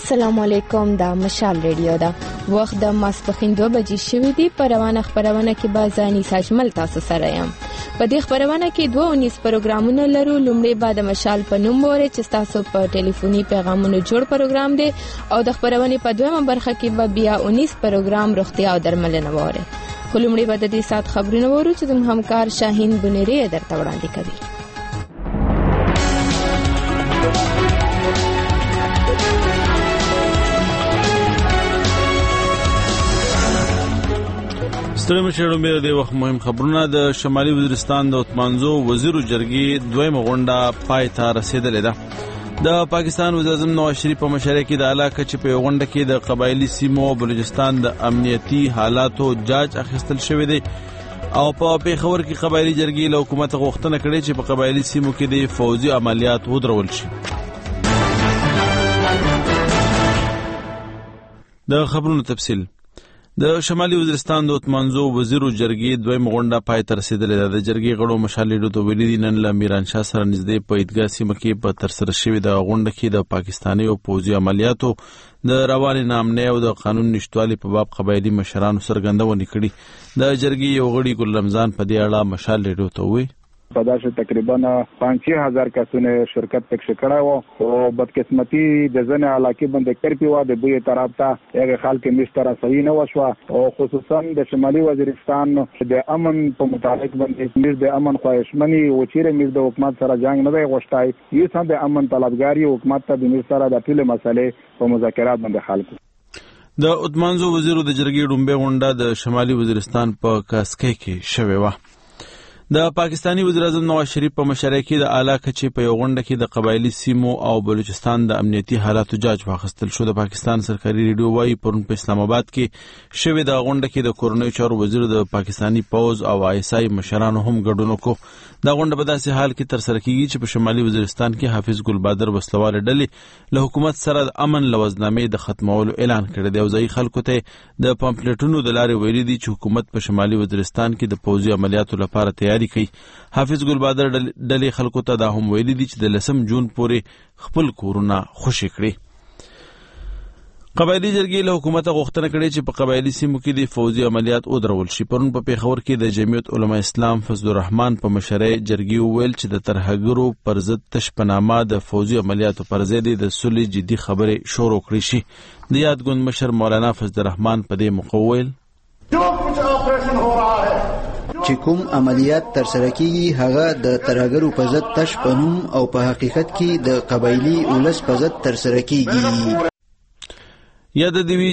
السلام علیکم. دا مشال ریډیو دا وخت د ماسپخین 2 بجې شوې دي. په روانه خبرونه کې بازاني ساجمل تاسو سره یم. په دې خبرونه کې 2 پروګرامونه لرو. لومړی بعد مشال په نوم وره چې تاسو په ټلیفوني پیغامونو جوړ پروګرام دی او د خبرونه په دویمه برخه کې بیا 19 پروګرام روغتیا او درملنه وره. خو لومړی بعد د سات خبرونه ورو چې زموږ همکار شاهین بنيري درته وړاندې کوي. ستړي مشرو مې د وخت مهم خبرونه. د شمالي وزیرستان د اتمانزو وزیرو جرګې دویمه غونډه پای ته رسیدلې ده. د پاکستان وزیر اعظم نواز شریف په مشرۍ کې د علاقه چې په غونډه کې د قبایلی سیمو او بلوچستان د امنیتي حالاتو جاج اخیستل شوی دی او په پیښور کې قبایلی جرګې له حکومت غوښتنه کړې چې په قبایلی سیمو کې د فوزي عملیات ودرول شي. د خبرونو تفصیل. د شمالي وزیرستان د اتمانزو وزیرو جرګې دویمه غونډه پای ته رسیدلې ده. د جرګې غړو مشال لیدو ویلي دي نن له میرانشاه سره نږدې په عیدګاه سیمه کې په ترسره شوې د غونډه کې د پاکستاني او پوځي عملیاتو د رواني نامنۍ او د قانون نشټوالي په باب قبایلی مشرانو څرګندونه کړې. د جرګې یو غړي ګل رمضان په دې اړه مشال لیدو ته وویل په داسې تقریبا 5,000 کسونه شرکت پکې کړای وو او بدقسمتي د ځنې علاقې باندې کرپی و د بوی طرف ته هغه خلک مستر صحیح نه وشو او خصوصا د شمالي وزیرستان د امن په متعلق باندې میر د امن خواهشمنی او چیرې میر د حکومت سره جنگ نه دی غوښتای. یې سم د امن طلبګاری حکومت ته د میر سره د ټول مسلې په مذاکرات باندې حل کړ. د اتمانزو وزیرو د جرګې ډومبه غونډه د شمالي وزیرستان په کاسکۍ کې شوې و. د پاکستانی وزیر اعظم نواز شریف په مشرۍ کې د اعلی کچې په یو غونډه کې د قبایلی سیمو او بلوچستان د امنیتي حالاتو جاج واخیستل شو. د پاکستان سرکاري ریډیو وايي پرون په اسلام آباد کې شوې د غونډه کې د کورنیو چارو وزیر د پاکستانی پوز او آیسای مشرانو هم ګډون وکړ. دا غونډه په داسې حال کې ترسره کیږي چې په شمالي وزیرستان کې حافظ ګل بادر وسلوال ډلې له حکومت سره د امن لوزنامې د ختمولو اعلان کړی دی او ځای خلکو ته د پامفلټونو د لارې ویلي دي چې حکومت په شمالي وزیرستان کې د پوځي عملیاتو لپاره تیاری کوي. حافظ ګل بادر ډلې خلکو ته دا هم ویلي دي چې د 10 جون پورې خپل کورونه خوشي کړي. قبایلی جرګې له حکومت غوښتنه کړې چې په قبایلی سیمو کې د فوزي عملیات ودرول شي. پرون په پیښور کې د جمعیت علما اسلام فضل الرحمن په مشرۍ جرګې وویل چې د ترهګرو پر ضد تش په نامه د فوزي عملیاتو پر ضد د صلح جدي خبرې شروع کړې شي. د یاد ګوند مشر مولانا فضل الرحمن په دې موقع وویل چې کوم عملیات ترسره کیږي هغه د ترهګرو په ضد تش په نوم او په حقیقت کې د قبایلی ولس په ضد ترسره کیږي. یاد دی وی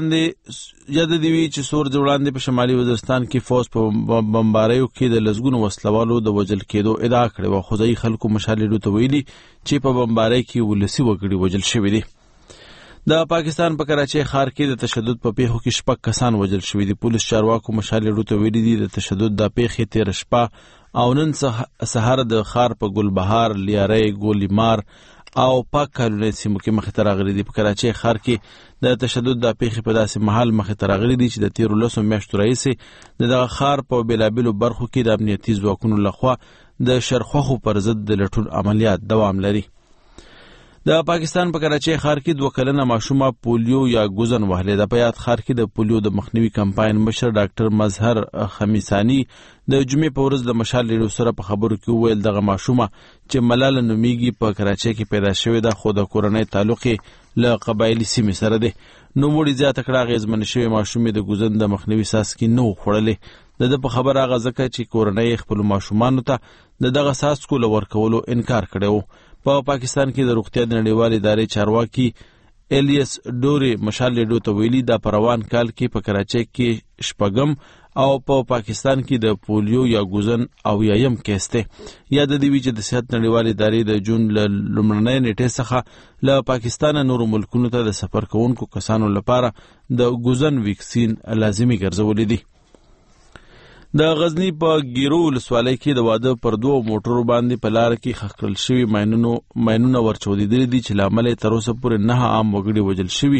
چې سور جوړاندې په شمالي وزیرستان کې فوج په بمباریو کې د لزګونو وسلوالو د وجل کېدو ادعا کړې و. خو ځای خلکو مشالې ته ویلي چې په بمباری کې ولسی وګړي وجل شوی دي. د پاکستان په کراچۍ ښار کې د تشدد په پیښو کې 6 کسان وژل شوي دي. پولیس چارواکو مشالې ته ویلي دي د تشدد د پیښې تیر شپه او نن سهار د ښار په ګلبهار، لیارۍ، ګولیمار او پاک کالونی سیمو کې مخې ته راغلي دي. په کراچۍ ښار کې د تشدد د پیښې په داسې محل مخې ته راغلي دي چې د تیرو 10 میاشتو راهیسې د دغه ښار په بېلابېلو برخو کې د امنیتي ځواکونو لخوا د شرخوښو پر ضد د لټون عملیات دوام لري. د پاکستان په کراچۍ ښار کې 2 کلنه ماشومه پولیو یا ګوزن وهلې ده. په یاد ښار کې د پولیو د مخنیوي کمپاین مشر ډاکټر مظهر خمیسانی د جمعې په ورځ د مشال ریډیو سره په خبرو کې وویل دغه ماشومه چې ملاله نومیږي په کراچۍ کې پیدا شوې ده خو د کورنۍ تعلق له قبایلی سیمې سره دی. نوموړي زیاته کړه اغېزمنې شوې ماشومې د ګوزن د مخنیوي څاڅکي نه و خوړلې. د په خبره هغه ځکه چې کورنۍ خپلو ماشومانو ته د دغه څاڅکو له ورکولو انکار کړی و. په پاکستان کې د روغتیا د نړیوالې ادارې چارواکي الیس ډوري مشال لیډو ته ویلي دا په روان کال کې په کراچۍ کې 6 او په پاکستان کې د پولیو یا ګوزن او یایم کیس دی. یاد دی چې د صحت نړیوالې ادارې د جون لومړنۍ نیټې څخه له پاکستان نورو ملکونو ته د سفر کوونکو کسانو لپاره د ګوزن ویکسین لازمي ګرځولې دي. د غزنی په ګیرو ولسوالۍ کې د واده پر 2 موټرو باندې په لار کې ښخ کړل شوي ماینونه ورچودېدلي دي چې له امله تر اوسه پورې 9 عام وګړي وژل شوي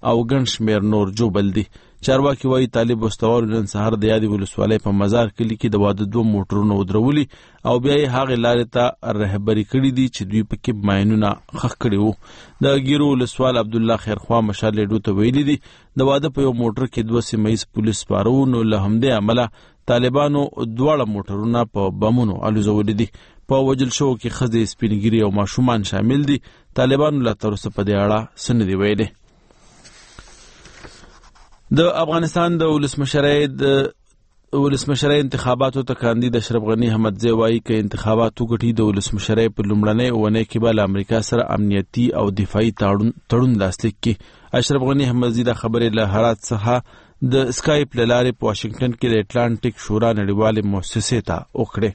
او ګڼ شمېر نور جوبل دي. چارواکي وایي طالب وسلوالو نن سهار د یادې ولسوالۍ په مزار کلي کې د واده 2 موټرونه ودرولي او بیا یې هغې لارې ته رهبري کړي دي چې دوی پکې ماینونه ښخ کړي وو. د ګیرو ولسوال عبدالله خیرخوا مشال ریډیو ته ویلي دي د واده په یو موټر کې 2 سیمه ییز پولیس سپاره وو، نو له همدې امله طالبانو 2 موټرونه په بمونو الوزولي دي. په وجل شوو کې ښځې، سپین ږیري او ماشومان شامل دي. طالبانو لا تر اوسه په دې اړه څه نه دي ویلي. د افغانستان د ولسمشرۍ انتخاباتو ته کاندید اشرف غني احمدزی وایي که انتخابات وګټي د ولسمشرۍ په لومړنۍ اونۍ کې به له امریکا سره امنیتي او دفاعي تړون لاسلیک کړي. اشرف غني احمدزی دا خبرې له هرات څخه د اسکایپ له لارې په واشنګټن کې د اټلانټیک شورا نړیوالې مؤسسې ته وکړې.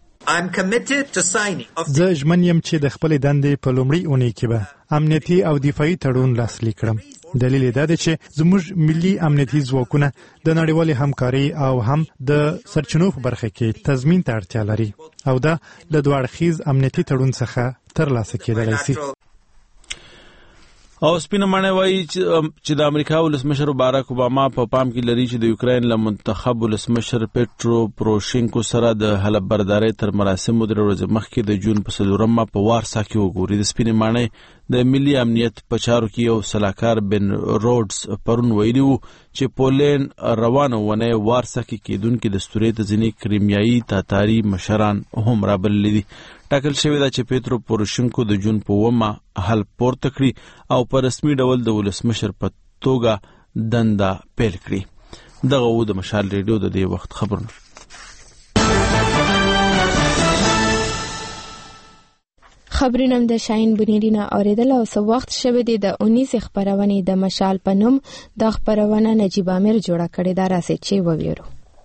زه ژمن یم چې د خپلې دندې په لومړۍ اونۍ کې به امنیتي او دفاعي تړون لاسلیک کړم. دلیل یې دا دی چې زموږ ملي امنیتي ځواکونه د نړیوالې همکارۍ او هم د سرچینو په برخه کې تضمین ته اړتیا لري او دا له 2 اړخیز امنیتي تړون څخه ترلاسه کېدلی شي. او سپینه ماڼۍ وایي چې د امریکا ولسمشر باراک اوباما په پام کې لري چې د یوکراین له منتخب ولسمشر پیټرو پروشینکو سره د حلف بردارۍ تر مراسمو 3 ورځې مخکې د جون په 4 په وارسا کې وګوري. د سپینې ماڼۍ د ملي امنیت په چارو کې یو سلاکار بن رودز پرون ویلي وو چې پولینډ روانه ونې وارسا کې کېدونکې د ستورې ته ځینې کریمیایي تاتاري مشران هم رابللي دي. ټاکل شوې ده چې پیټرو پوروشینکو د جون په 9 حل پورته کړي او په رسمي ډول د ولسمشر په توګه دنده پیل کړي. دغه و د مشال ریډیو د دې وخت خبرونه. خبرونه د شاهین بنیرینا اوریدل او څو وخت شوه د 19 خبرونه د مشال په نوم د خبرونه نجیب امیر جوړه کړې ده. راځي چې وویرو.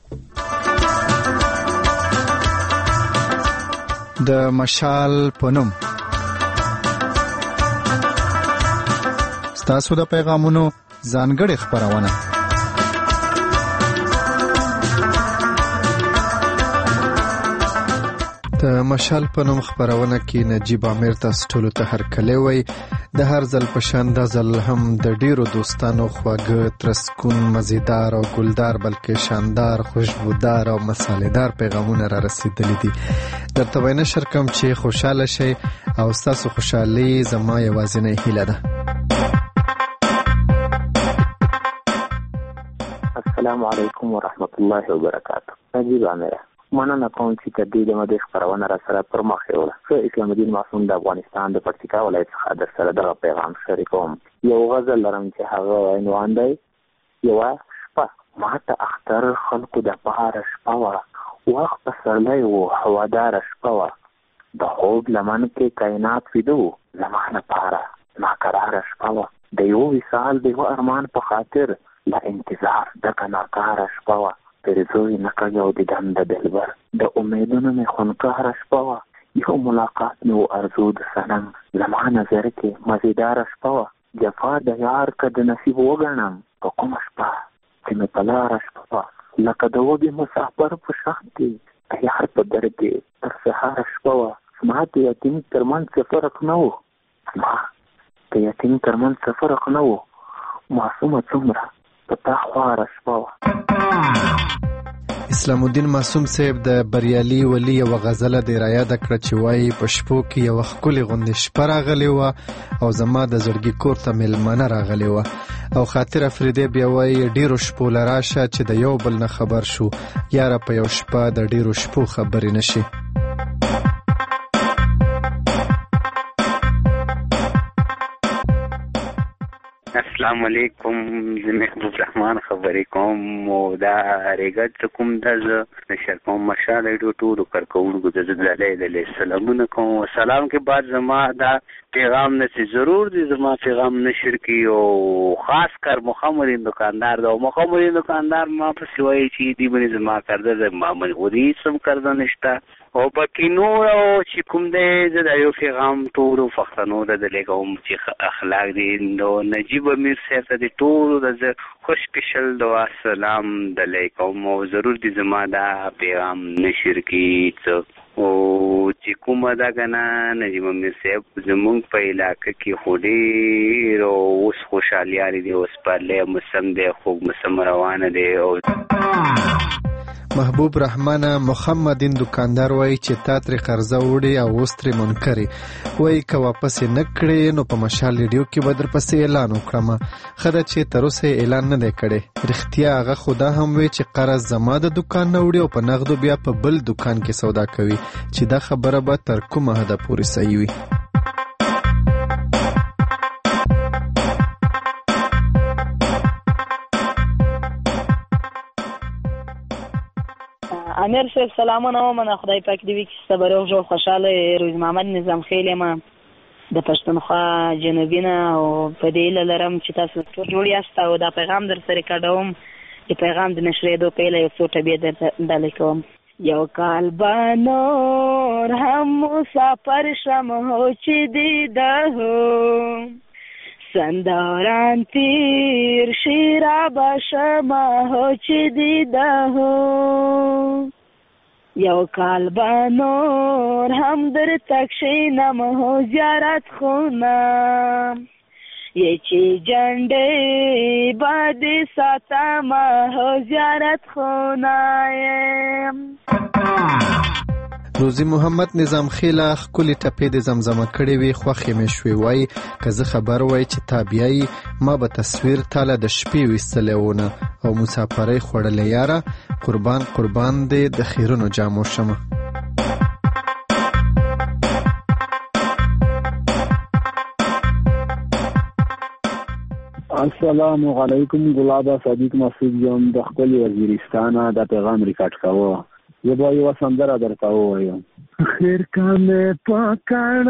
د مشال پنوم ستاسو د پیغامونو ځانګړې خبرونه. د مشال پنوم خبرونه کې نجیب امیر تاسو ټول ته هرکلی وای. د هر ځل په شان د ځل هم د ډیرو دوستانو خواږه، ترسکون، مزیدار او ګلدار بلکې شاندار، خوشبودار او مصالحدار پیغامونه را رسیدلي دي. درته وای نشر کوم چې خوشاله شئ او ستاسو خوشحالي زما یوازینۍ هیله ده. السلام علیکم ورحمت الله وبرکاته. نجیب امیر مننه کوم چې تدې د مده خبرونه را سره پر مخ یوله. زه اسلام الدین معصوم د افغانستان د پکتیکا ولایت څخه در سره دغه پیغام شریکوم. یو غزل لرم چې هغه عنوان دی یوه شپه. ما ته اختر خلکو د بهاره شپه وه، وخت پسرلی و، هواداره شپه وه. د خوب لمن کې کائنات ویده و، زما لپاره ناقراره شپه وه. د یو وصال د یو ارمان په خاطر له انتظار ډکه ناکاره شپه وه. پرزوی نکل او دیدن د دلبر، د امیدونو می خونکاره شپه وه. یو ملاقات می و ارزو د سنم، زما نظر کې مزیداره شپه وه. جفا د یار که د نصیب وګڼم، په کومه شپه چې می په لاره شپه وه. لکه د وږي مسافر په شان کې د یار په در کې تر سهاره شپه وه. زما د یتیم ترمنځ څه فرق نه و، زما د یتیم ترمنځ څه فرق نه و. معصومه څومره په تا خواره شپه وه. اسلام الدین معصوم صاحب د بریالي ولی یو غزله د رایاد کړ چې وایي په شپو کې یو ښکلې غوندې شپه راغلی وه او زما د زړګي کور ته میلمانه راغلی وه. او خاطر افریدی بیا وایي ډیرو شپو له راشه چې د یو بل نه خبر شو، یاره په یو شپه د ډیرو شپو خبرې نشي. السلام علیکم، زه محبوب رحمان خبرې کوم او دا ریګټ کوم د نشر کوم مشال ریډیو ټولو کارکونکو د زلزلې سلامونه کوم. سلام کې بعد زما دا پیغام نه ضرور دي زما پیغام نشر کی او خاص کر مخمرین دکاندار دا مخمرین دکاندار ما په سوای چې دی باندې زما کړده ما من ودی سم کړده نشتا او پکې نور او چې کوم دې د یو پیغام ټول فختنو د لګوم چې اخلاق دي نو نجیب امیر صاحب ته ټول د خوش کشل دعا سلام د لګوم او ضرور دي زما دا پیغام نشر کی او چې کومه دا کنه نجیب امیر صاحب زمونږ په علاقه کې خو ډېر اوس خوشحالیاري دی، اوس پرلی موسم دی، خوږ موسم روانه دی. او محبوب رحمان محمدین دکاندار وایي چې تا ترې قرضه وړي او اوس ترې منکرې، وایي که واپس یې نه کړې نو په مشال ریډیو کې به در پسې اعلان وکړم. ښه ده چې تر اوسه یې اعلان نه دی کړی. رښتیا هغه خو دا هم وی چې قرض زما د دکان نه وړي او په نغدو بیا په بل دکان کې سودا کوي، چې دا خبره به تر کومه حده پورې صحیح وي. امیر صاحب سلامونه ومنه، خدای پاک دې وي چې صبر او جو خوشاله. روز محمد نظام خیل یم د پښتونخوا جنوبي نه، او په دې هیله لرم چې تاسو ټول جوړ یاست او دا پیغام در سره کډوم. د پیغام د نشرېدو پهله یو څو ټبیه ډالۍ کوم. یو کال به نور هم مسافر شم هو چې دیده هو، سنداران تیر شیرا باشم هو چې دیده هو. یو کال به نور هم در تکشینم هو زیارت خونم، یه چی جنده بادی ساتم هو زیارت خونایم. روزی محمد نظام خیله ښکلې ټپې د زمزمه کړې وي، خوښې مې شوې. وایي که زه خبر وای چې تا بیایي ما به تصویر تاله د شپې ویستلی ونه او مسافرۍ خوړلی یاره، قربان قربان دې د خیرونو جامو شمه. السلام علیکم، ګلابه صدیق مسعود یم د خپل وزیرستانه. دا پیغام ریکارډ کوه، یه با یو سندره درته ووایم. خیر کمې پکاڼو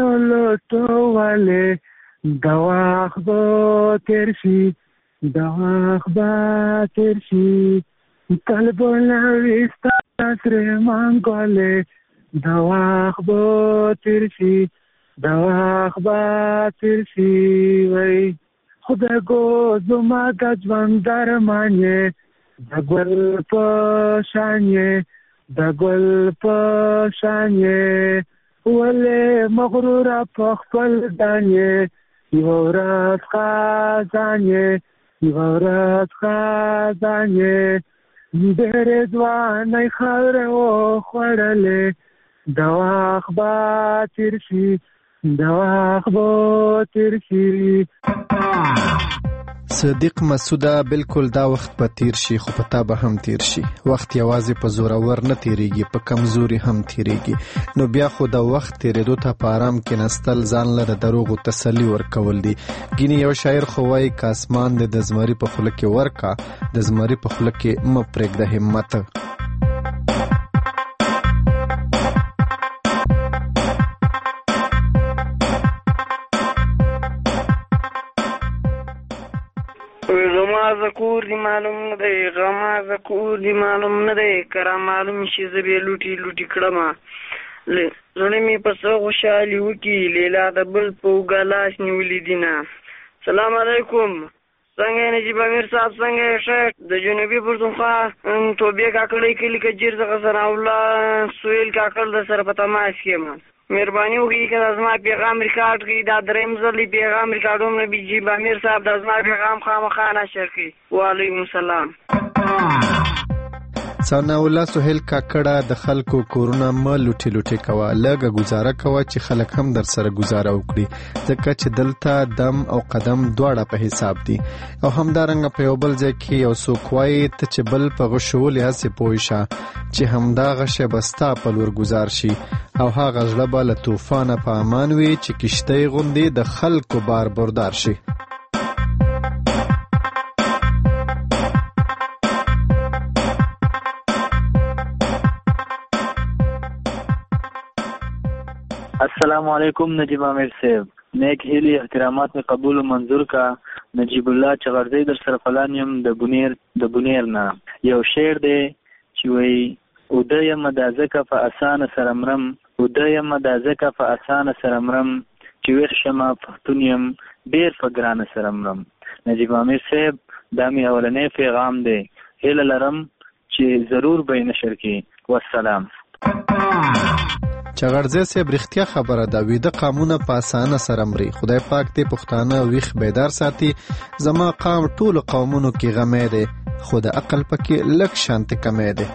لوټولې د وخت به تېر شي، د وخت به تېر شي، تل به لوي ستا سرې منګولې، د وخت به تېر شي، د وخت به تېر شي. وی خدای ګو زما د ژوند درمان یې، د ګل په شان یې، د ګل په شان یې، ولې مغروره په خپل ځان یې، یوه ورځ خزان یې، یوه ورځ خزان یې، ډېرې ځوانۍ خاورې وخوړلې، د وخت به تېر شي، د وخت به تېر شي. صدیق مسعوده بالکل دا وخت به تیر شي، خو په تا به هم تیر شي. وخت یوازې په زورور نه تیریږي، په کمزوري هم تیریږي. نو بیا خو د وخت تیریدو ته په آرام کېنستل ځان له د دروغو تسلي ورکول دي. ګینې یو شاعر خو وایي که اسمان دې د زمري په خوله کې ورکا، د زمري په خوله کې مه پرېږده همت. غما ذکور دی معلوم نه دی، غما ذکور دی معلوم نه دی، کرا معلوم شي زه به لوټي لوټي کړم. زړه مې په څه خوشحالي وکړي، لیلا د بل په اوږه لاس نیولي دینه. سلام علیکم، څنګه نجیب امیر صاحب، څنګه ښه؟ د جنوبي پښتونخوا توبې کاکړۍ کلي کې جیر څخه ثناءالله سهیل کاکړ د سره په تماس کې یم. مهرباني وکړئ که دا زما پیغام ریکارډ کړي، دا درېیم ځل پیغام ریکارډوم نجیب امیر صاحب، دا زما پیغام خامخا نشر کړي. وعلیکم السلام. ثناءالله سهیل کاکړه د خلکو کورونه مه لوټي لوټي کوه، لږه ګزاره کوه چې خلک هم در سره ګزاره وکړي، ځکه چې دلته دم او قدم دواړه په حساب دي. او همدارنګه په یو بل ځای کې یو څوک وایي ته چې بل په غشولې هسې پوه شه چې همدا غشه به ستا په لور ګزار شي، او هغه زړه به له طوفانه په امان وي چې کشتۍ غوندې د خلکو بار بردار شي. السلام علیکم نجیب امیر صاحب، نیک هیلی احترامات می قبول و منظور کا. نجیب الله چغرزی در سر فلان یم د بونیر نه. یو شعر دی چې وایي اودیم د ځکه په اسانه سره مرم، اودیم د ځکه په اسانه سره مرم، چې ویښ شمه پښتون یم ډېر په ګرانه سره مرم. نجیب امیر صاحب دا مې اولنی پیغام دی، هیله لرم چې ضرور به یې نشر کړي. والسلام. چغړځي صاحب رښتیا خبره ده، ویده قامونه په اسانه سره مري. خدای پاک دې پښتانه ویښ بیدار ساتي. زما قام ټولو قومونو کې غمی دی، خو د عقل پکې لږ شانتې کمی دی.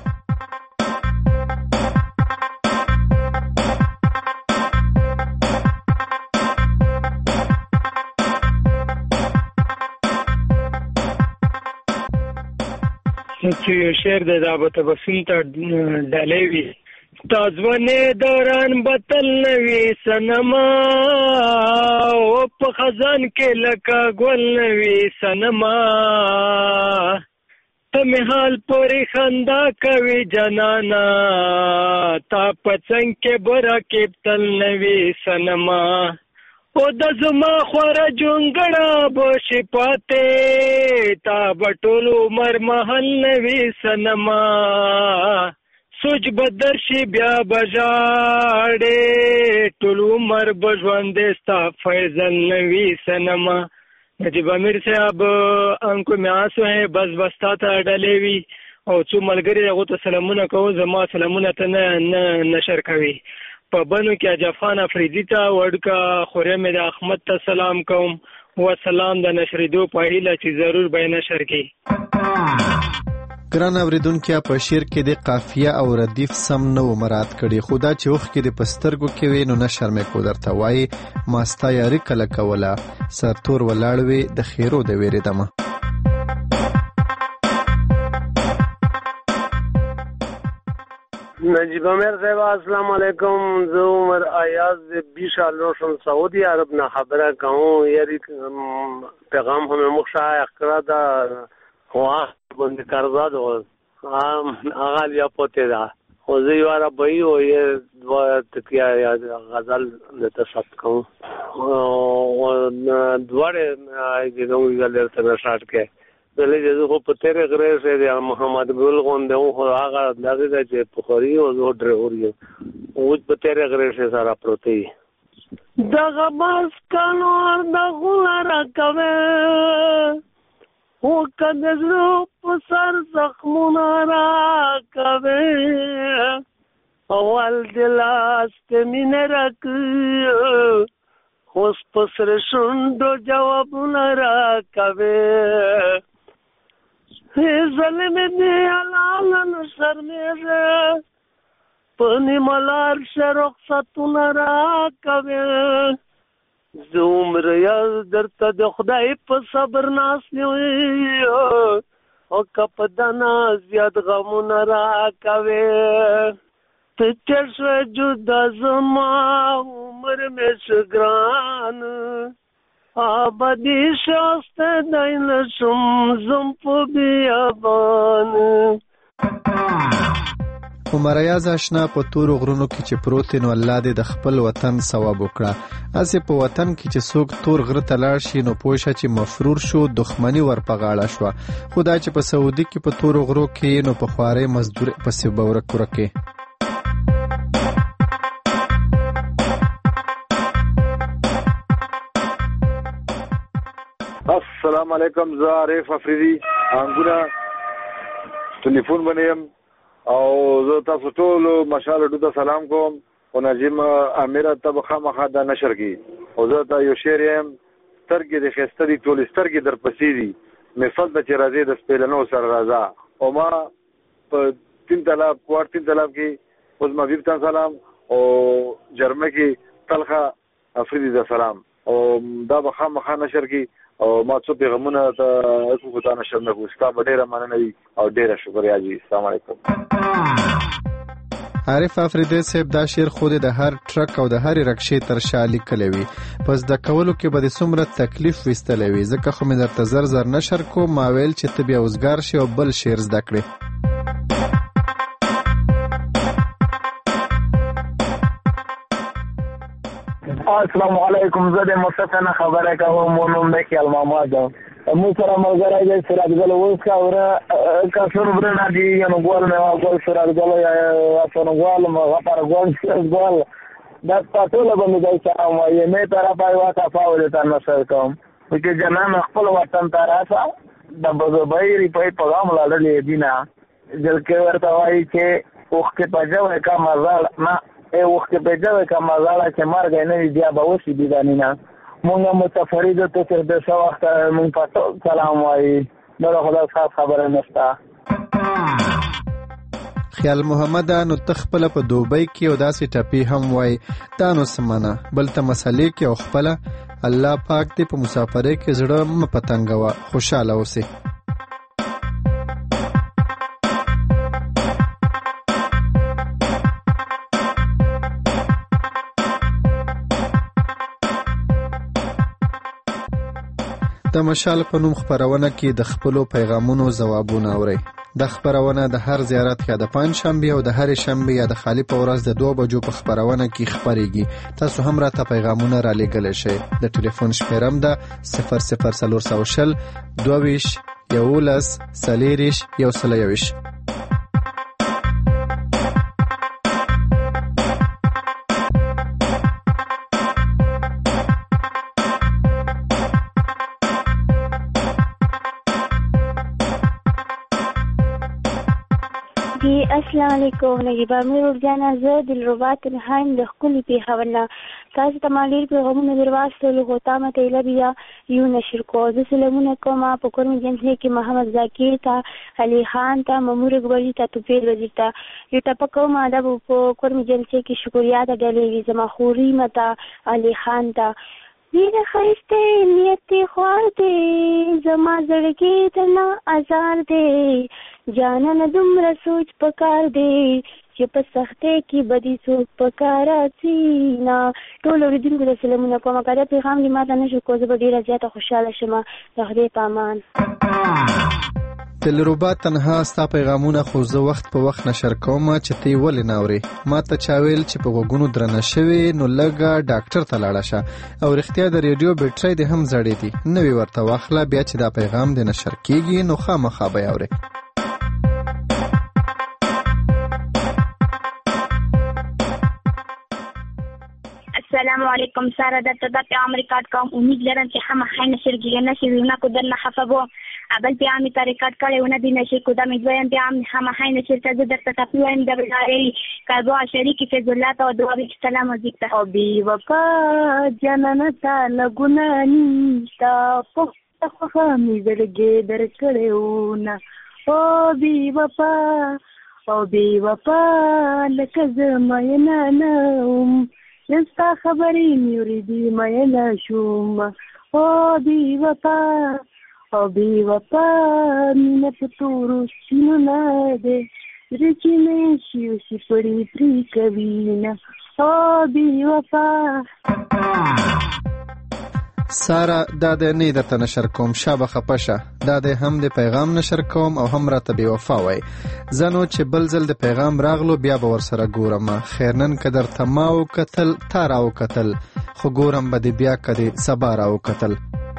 چې یو شعر دی دا به تبسم ته ډالۍ وي. تازونه دوران بتل نوي سنما او په خزان کې لکه ګل نوي سنما ته مې حال پورې خندا کوي جانانا تا پڅنګ کې برا کې تل نوي سنما او د زما خوره جونګړه بوشي پاتې تا بټول عمر محل نوي سنما سوچ بدر شي بیا بجاړې ټول عمر بژوندې ستا فیضل نوي سنما. نجیب امیر صاحب انکو میاسو ہے بس بستا ته ډلې وي او څو ملګري هغو ته سلامونه کوو، زما سلامونه ته نه نشر کوي. په بنو کې عجب خان افریدي ته وړکا خورم د احمد ته سلام کوم و سلام د نشریدو په هیله چې ضرور به نشر کی. ګران اوریدونکو په شعر کې د قافیه او ردیف سم نه و مراد کړي، خدا چې وخت کې د پسترګو کې وي نو نشر مې کو درته وایي ماستا یاري کله کوله سرتور ولاړوي د خیرو د ویری دمه. نجیب امیر صاحب السلام علیکم. زه عمر ایاز 20 سال روشن سعودی عرب نه خبره کوم. یاري پیغام هم مخشا اقرا دا هوا بند کارزاد و آغا لیا پوتے دا خوزی وارا بئی و یہ تکیا غزل نتصد کن دوارے جنگوی گلیر تنر شاٹ کے دلی جزو خو پتیرے غریر سے دیا محمد گل گونده ہوں خود آغا داغی دا چے پخوری و زو ڈریوری اوج پتیرے غریر سے سارا پروتی دا غباس کنور دا غلارا کبے او کدزو پسر زخمونا را کبه اول دلاست مین رک خوش پسر شندو جوابونا را کبه ظلم دی علالن شرمیزه پنی ملار شرق ستونا را کبه زومر یاد درته د خدای په صبر ناس نیوي او کپ دنا زیاد غمونه را کوي ته چرشه جدا زما عمر مې شګران آبادی شاسته داین شم زم په بیابان. عمر ایاز آشنا په تورو غرونو کې چې پروت نو الله دې د خپل وطن ثواب وکړه. اسې په وطن کې چې څوک تور غره ته لاړ شي نو پوه شه چې مفرور شو، دښمني ور په غاړه شوه. خدا چې په سعودي کې په تورو غرو کې نو په خوارې مزدور پسې به ورکې. السلام علیکم. زه عارف افریدي انګونا ټلیفون باندې او زه تاسو ټول مشال ډو ته سلام کوم او نجیب امیر ته بخامخه دا نشر کی او زه ته یو شعر یم سترګې د ښایسته دي ټولې سترګې در پسې دي مثل د چې راځي د سپېلنو سره راځه او ما په 3 طلب کې اوس ما ویبتان سلام او جرمه کې تلخه افریدي دا سلام او دا بخامخه نشر کی او ما څو پیغامونه ته کوم ته نشر نه کوستا ډیره مننه او ډیره شکریا جی. السلام علیکم. عارف افریدی صاحب دا شعر خود د هر ټرک او د هر رکشې تر شا لیکلی وي، پس د کولو کې به د څومره تکلیف ویستلی وي. ځکه خو مې درته زر نشر کوم، ما ویل چې ته بیا اوزګار شي او بل شعر زده کړې. السلام علیکم. زه د مصطفی نه خبره کوم. مو نوم دی خیال محمد. مو سره ملګری دی سراج ګل وسکا اوره کسر برنا دی یو ګول نه ګول سراج ګل یا څنګه ګول ما غفر ګول ګول دا ټول باندې دی چې ما یې مې تر پای واته فاول ته نشر کوم چې جنان خپل وطن ته راځه د بغیر په پیغام لاله دینه ځل کې ورته وایي چې اوخ کې پجاوه کا مزال نه وخت په دغه کما زړه چې مرګ نه بیا به وسی دي دانینا مونږ متفرید ته تر دغه وخت مونږ پاتو سلام وایي نو خدای خبره نشته. خیال محمد نو تخپل په دوبۍ کې او داسې ټپی هم وای دا نو سمانه بل ته مسلې کې او خپل الله پاک دې په مسافرۍ کې زړه م پتنګوا خوشاله اوسې. د مشال په نوم خبرونه کې د خپلو پیغامونو ځوابونه اورئ. د خبرونه د هر زیارت یا د پنځشنبه او د هر شنبه یا د خالی په ورځ د 2 بجو په خبرونه کې خبريږي. تاسو هم راته پیغامونه را لېږلی شئ. د ټلیفون شمیرم ده 00420 22 11 40 121. السلام علیکم نجیبه مې ورځانه زه دلربا تنهایم د ښکلي پېښور نه تاسو ته ما ډېر پیغامونه در واستولو خو تا ماته ایله بیا یو نشر کو زه سلامونه کوم په کورم جنسي کې محمد ذاکر ته علي خان ته مامور اکبرجي ته توفیق وزیر ته یو ټپه کوم ادب په کورم جنسي کې شکریا ته ډلې زما خوري مته علي خان ته ډېر ښایسته نیت خوار دی زما زړګي ته نه ازار دی جانانه دومره سوچ پکار دی چې په سختۍ کې بدي څوک پکار اچي نه. ټول اورېدونکو ته سلامونه کوم که دا پیغام دې ماته نه شو کو زه به ډېره زیاته خوشحاله شم. د خدای په امان. دلربا تنها ستا پیغامونه خو زه وخت په وخت نشر کوم چې تی ولې نه اورې. ما ته چا ویل چې په غوږونو درنه شوې نو لږه ډاکټر ته لاړه شه او رښتیا د ریډیو بیټرۍ دې هم زړې دي نوې ورته واخله بیا چې دا پیغام دې نشر کېږي نو خامخا به یې اورې. السلام علیکم سارا درته دا پیغام ریکارډ کوم امید لرم چې خامخا نشر کېږي نشر ونه کو درنه خفه بو اول پیغام مې ته ریکارډ کړی ونه دی نشر کو دا مې دویم پیغام خامخا نشر ته زه درته ټپي وایم د بلارې کاربو شریکې فیض الله ته دعا وکړي سلام وزیک ته او بې وفا جانانه تا نه ګناه نشته پخته خوښه مې زړګی درکړی وونه او بې وفا او بې وفا لکه زه مینه نه وم ستا خبرې مې اورېدې مینه شوم او بې وفا او بې وفا مینه په تورو سپینو نه دی زړه چې مې شي اوسې پړې پرې کوي نه او بې وفا. سارا دا د نه درته نشر کوم شابه خپه شه دا د هم د پیغام نشر کوم او هم راته بې وفا وای زنو چې بل ځل د پیغام راغلو بیا به ورسره ګورم خیرنن که درته ما وکتل تا را وکتل خو ګورم به دې بیا که دې سبا را وکتل.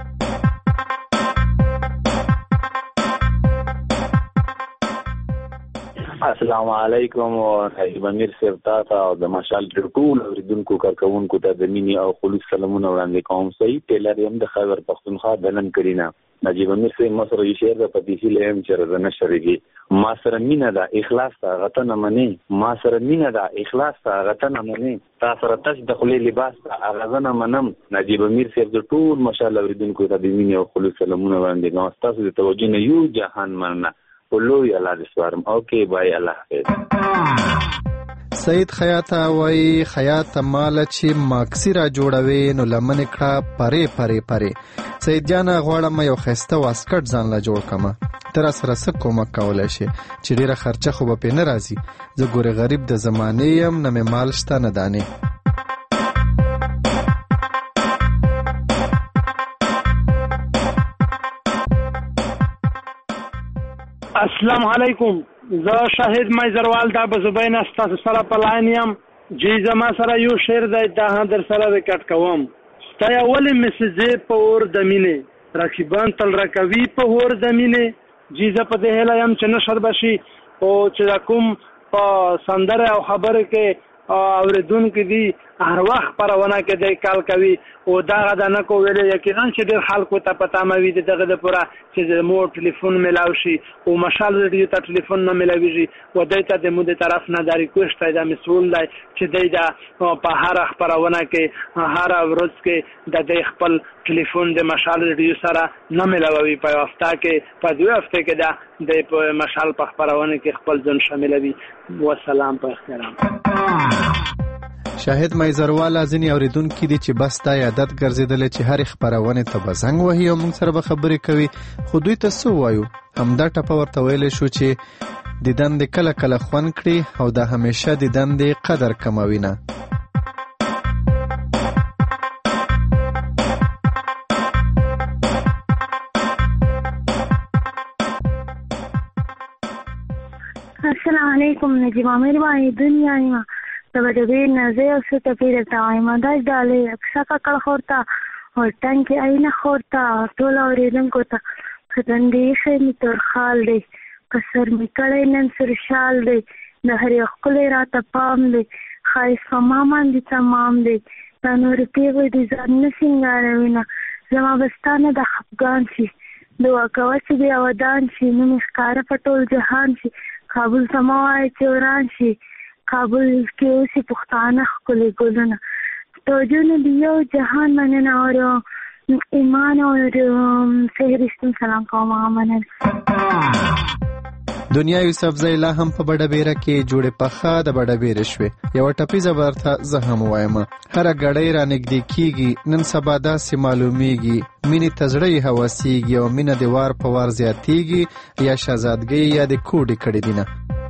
السلام علیکم نجیب امیر صاحب تاسو او د مشال ټول اوریدونکو کارکونکو ته د مینې او خلوص سلامونه وړاندې کوم. صحیح ټیلر یم د خیبر پښتونخوا دنن کرینا نجیب امیر صاحب مصر یې شعر د پدیسی لهم چې رنه شریږي ما سره مینه ده اخلاص ته غته نه مني ما سره مینه ده اخلاص ته غته نه مني تاسو سره تاسو د خلې لباس ته اغازنه منم. نجیب امیر صاحب د ټول مشال اوریدونکو ته د مینې او خلوص سلامونه وړاندې کوم. تاسو د توجه نه یو جهان مننه لوی الله دې سپارم. اوکې بای الله حافظ. سید خیاطه وای خیاطه مال چې ماکسی را جوړوي نو لمن کړه پرې پرې پرې سید جانا غواړم یو خسته واسکټ ځان لا جوړ کما تر سره څه کومک کولای شي چې ډیره خرچه خو به نه راځي زه ګوره غریب د زمانه يم نه مې مال شته نه دانه. السلام علیکم زه شاهد مایزروال دا بزبین استاسو سره په لاین یم جی زما سره یو شعر دی دا هم در سره ریکارډ کوم. ستا ولې مسجې په اور د مینې رقیبان تل راکوي په اور د مینې جی زه په دې هیله یم چې نشر بشي او چې کوم په سندره او خبره کې اوریدونکو دي هر وخت خپرونه کې دی کال کوي او دغه د نه کو ویل یقینا چې ډېر خلکو ته پته موي دغه د پوره چې مو ټلیفون ملاو شي او مشال ریډیو ته ټلیفون نه ملاويږي و دای ته د مو د طرف نه د ریکوست دی د مسؤل دی چې دی دا په هر خپرونه کې هر ورځ کې د خپل ټلیفون د مشال ریډیو سره نه ملاوي په هفته کې په دوه هفته کې دا د مشال په خپرونه کې خپل ځن شاملوي. والسلام په احترام. شاهد مایزروال ځینې اوریدونکي دي چې بس دا عادت ګرځېدلی چې هرې خپرونې ته به زنګ وهي او موږ سره به خبرې کوي، خو دوی ته څه ووایو؟ همدا ټپه ورته ویلی شو چې د دندې کله کله خوند کړي او دا همیشه د دندې قدر کموي نه. السلام علیکم. نجیب عامر وایم دنیا نیمه د بډبیر نه زه یو څه ټپې درته وایم. دا ډالۍ اکسا ککړ خورته او ټنګې عینه خورته ټول اورېدونکو ته که دندې ایښی مې تور خال دی که سر مې کړی نن سور شال دی د هرې ښکلې راته پام دی ښایست په ما باندې تمام دی دا نورې پېغلې دې ځان نه سینګاروینه زما به ستا نه د خفګان شي دعا کوه چې بیا ودان شي نو مې ښکاره په ټول جهان شي کابل ته مه وایه چې وران شي کابل کې اوسې پښتانه ښکلي ګلونه توجونه د یو جهان مننه او ایمان او سهرستون سلام کوم مننه. دنیا یوسفزۍ لا هم په بډبیره کې جوړې پخه د بډبیرې شوې. یوه ټپیزه به درته زه هم ووایم. هره ګړۍ رانږدې کېږي نن سبا داسې معلومیږي مینې ته زړه یې هوسیږي او مینه د وار په وار زیاتیږي یا شهزادګۍ یا د کوډې کړې دي نه.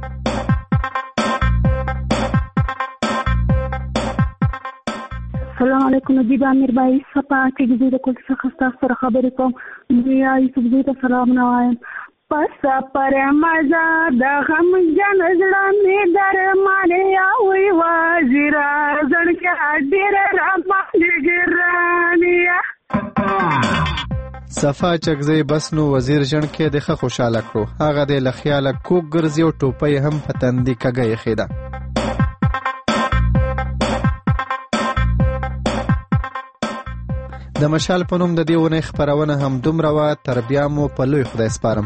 السلام علیکم. نجیب عامر بھائی صفا چې د کل څخه تاسو سره خبرې کوم. دنیا یوسفزۍ ته سلام نه وایم. پس پر مزه د غمجن زړه مې درمانې اوی وزیر زړګی ډېر رامانې ګرانیا. صفا چکزی بس نو وزیر جن کې د ښه خوشاله کړو هغه د له خیاله کوک ګرځي او ټوپۍ هم په تندي کږه ایښې ده. د مشال په نوم د دې اونۍ خپرونه هم دومره وه تر بیا مو په لوی خدای سپارم.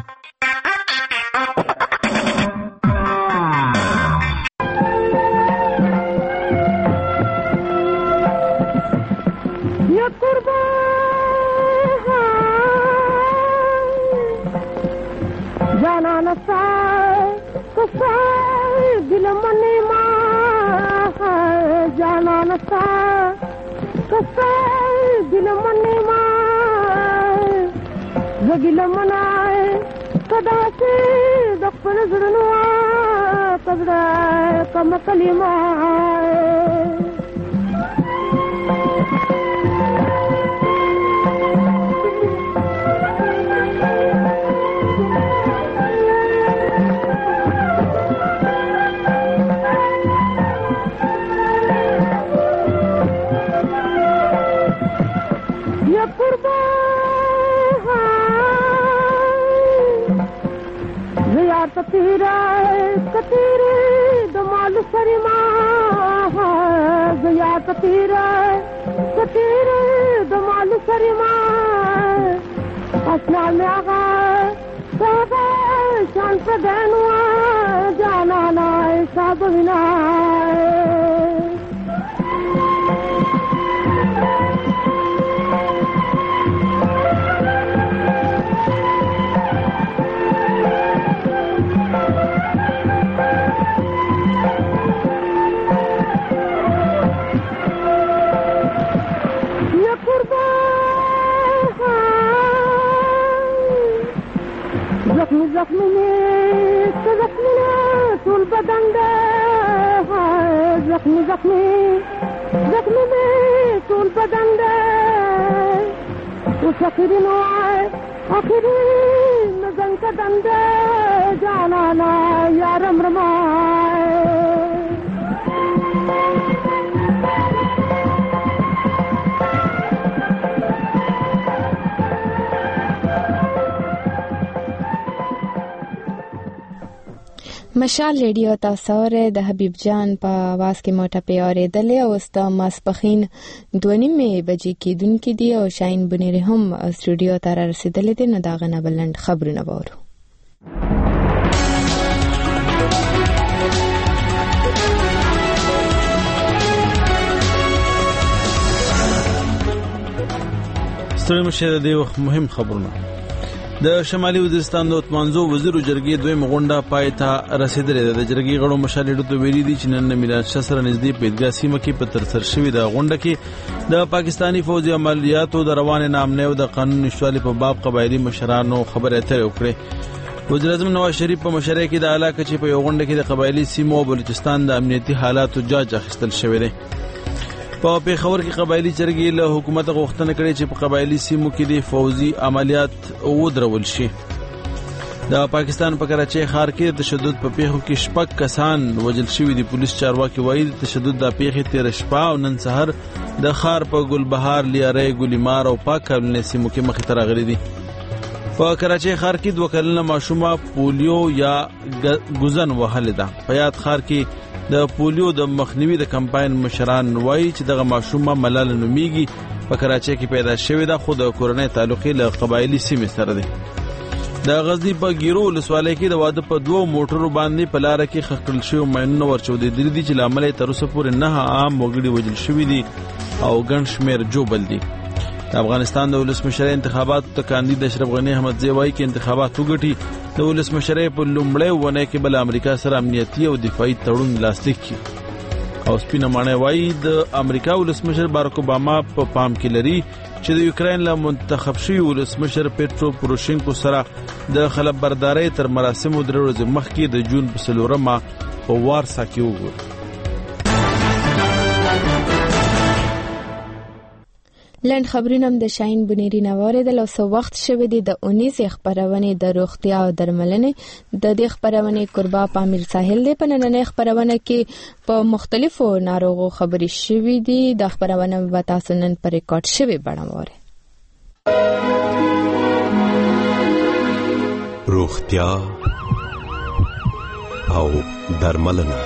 दिल मने माए जगिल मनाए सदा से दफन जुड़नुआ कबड़ा कम कलिमाए. कतीरे दमाल सरिमा गया कतीरे दमाल सरिमा असला में आगा शान प्रदानुआ जाना नाय सब विनाय. जख्मी में टूल बदन दे जख्मी में टूल बदन दे उस आखिरी नो आए आखिरी नजन का दंदे जाना ना यारम रमाए. مشال ریډیو تاسو د حبیب جان په आवाज کې موټه پیارې دلې او است ماسپخین 2:30 بجې کېدونکې دي او شاین بنيري هم سټوډیو ته رسیدلې دي. نو دا غنه بلند خبرونه وورو. ستړي مشه د مهم خبرونه. د شمالي وزیرستان د اتمانزو وزیرو جرګې دویم غونډه پای ته رسیدلې ده. د جرګې غړو مشال ډوډو ویلي دي چې نن میلاد شسر نږدې پیدګا سیمه کې په ترسره شوې د غونډه کې د پاکستانی فوجي عملیاتو د روان نامنه او د قانون نشټوالي په باب قبایلی مشرانو خبرې اترې وکړې. وزیر اعظم نواز شریف په مشرۍ کې د علاقې چې په یو غونډه کې د قبایلی سیمو او بلوچستان د امنیتي حالاتو جاج اخیستل شوې ده. په پیښور کې قبایلی جرګې له حکومت غوښتنه کړې چې په قبایلی سیمو کې د فوجي عملیات ودرول شي. د پاکستان په کراچۍ ښار کې تشدد په پیښو کې 6 کسان وژل شوي دي. پولیس چارواکي وایي تشدد د پیښې تیر شپه او نن سحر د ښار په ګلبهار، لیارۍ، ګلیمار او پاک کابل سیمو کې مخې ته راغلي دي. په کراچۍ ښار کې 2 کلنه ماشومه پولیو یا ګوزن وهلې ده. په یاد ښار کې د پولیو د مخنیوي د کمپاین مشران وایي چې دغه ماشومه ملال نومیږي په کراچۍ کې پیدا شوې ده خو د کورنۍ تعلق له قبایلی سیمې سره دی. د غزنی په ګیرو ولسوالۍ کې د واده په 2 موټرو باندې په لار کې خښکړل شوی ماینونه ورچودېدلي دي چې لامل یې تر اوسه پورې 9 عام وګړي وژل شوي دي او ګڼ شمېر جوبل دي. د افغانستان د ولسمشر انتخاباتو ته کاندید اشرف غنی احمدزی وایي چې انتخابات وګټي د ولسمشر په لومړی ونه کې بل امریکا سره امنیتي او دفاعي تړون لاسلیک کړي. او سپینه مانه وایي د امریکا ولسمشر باراک اوباما په پام کې لري چې د یوکرين له منتخب شوی ولسمشر پیټرو پوروشینکو سره د خلبردارۍ تر مراسمو 3 ورځې مخکې د جون په 4مه په وارسا کې وګوري. لند خبرونه د شاین بنيري نواره د لاسو وخت شوه دي. د 19 خبرونه د روغتیا او درملنې د دې خبرونه قربا پامیر ساحل دی. په نننۍ خبرونه کې په مختلفو ناروغو خبرې شوې دي. د خبرونه په تاسو نن پر ریکارډ شوی بڼواره. روغتیا او درملنه.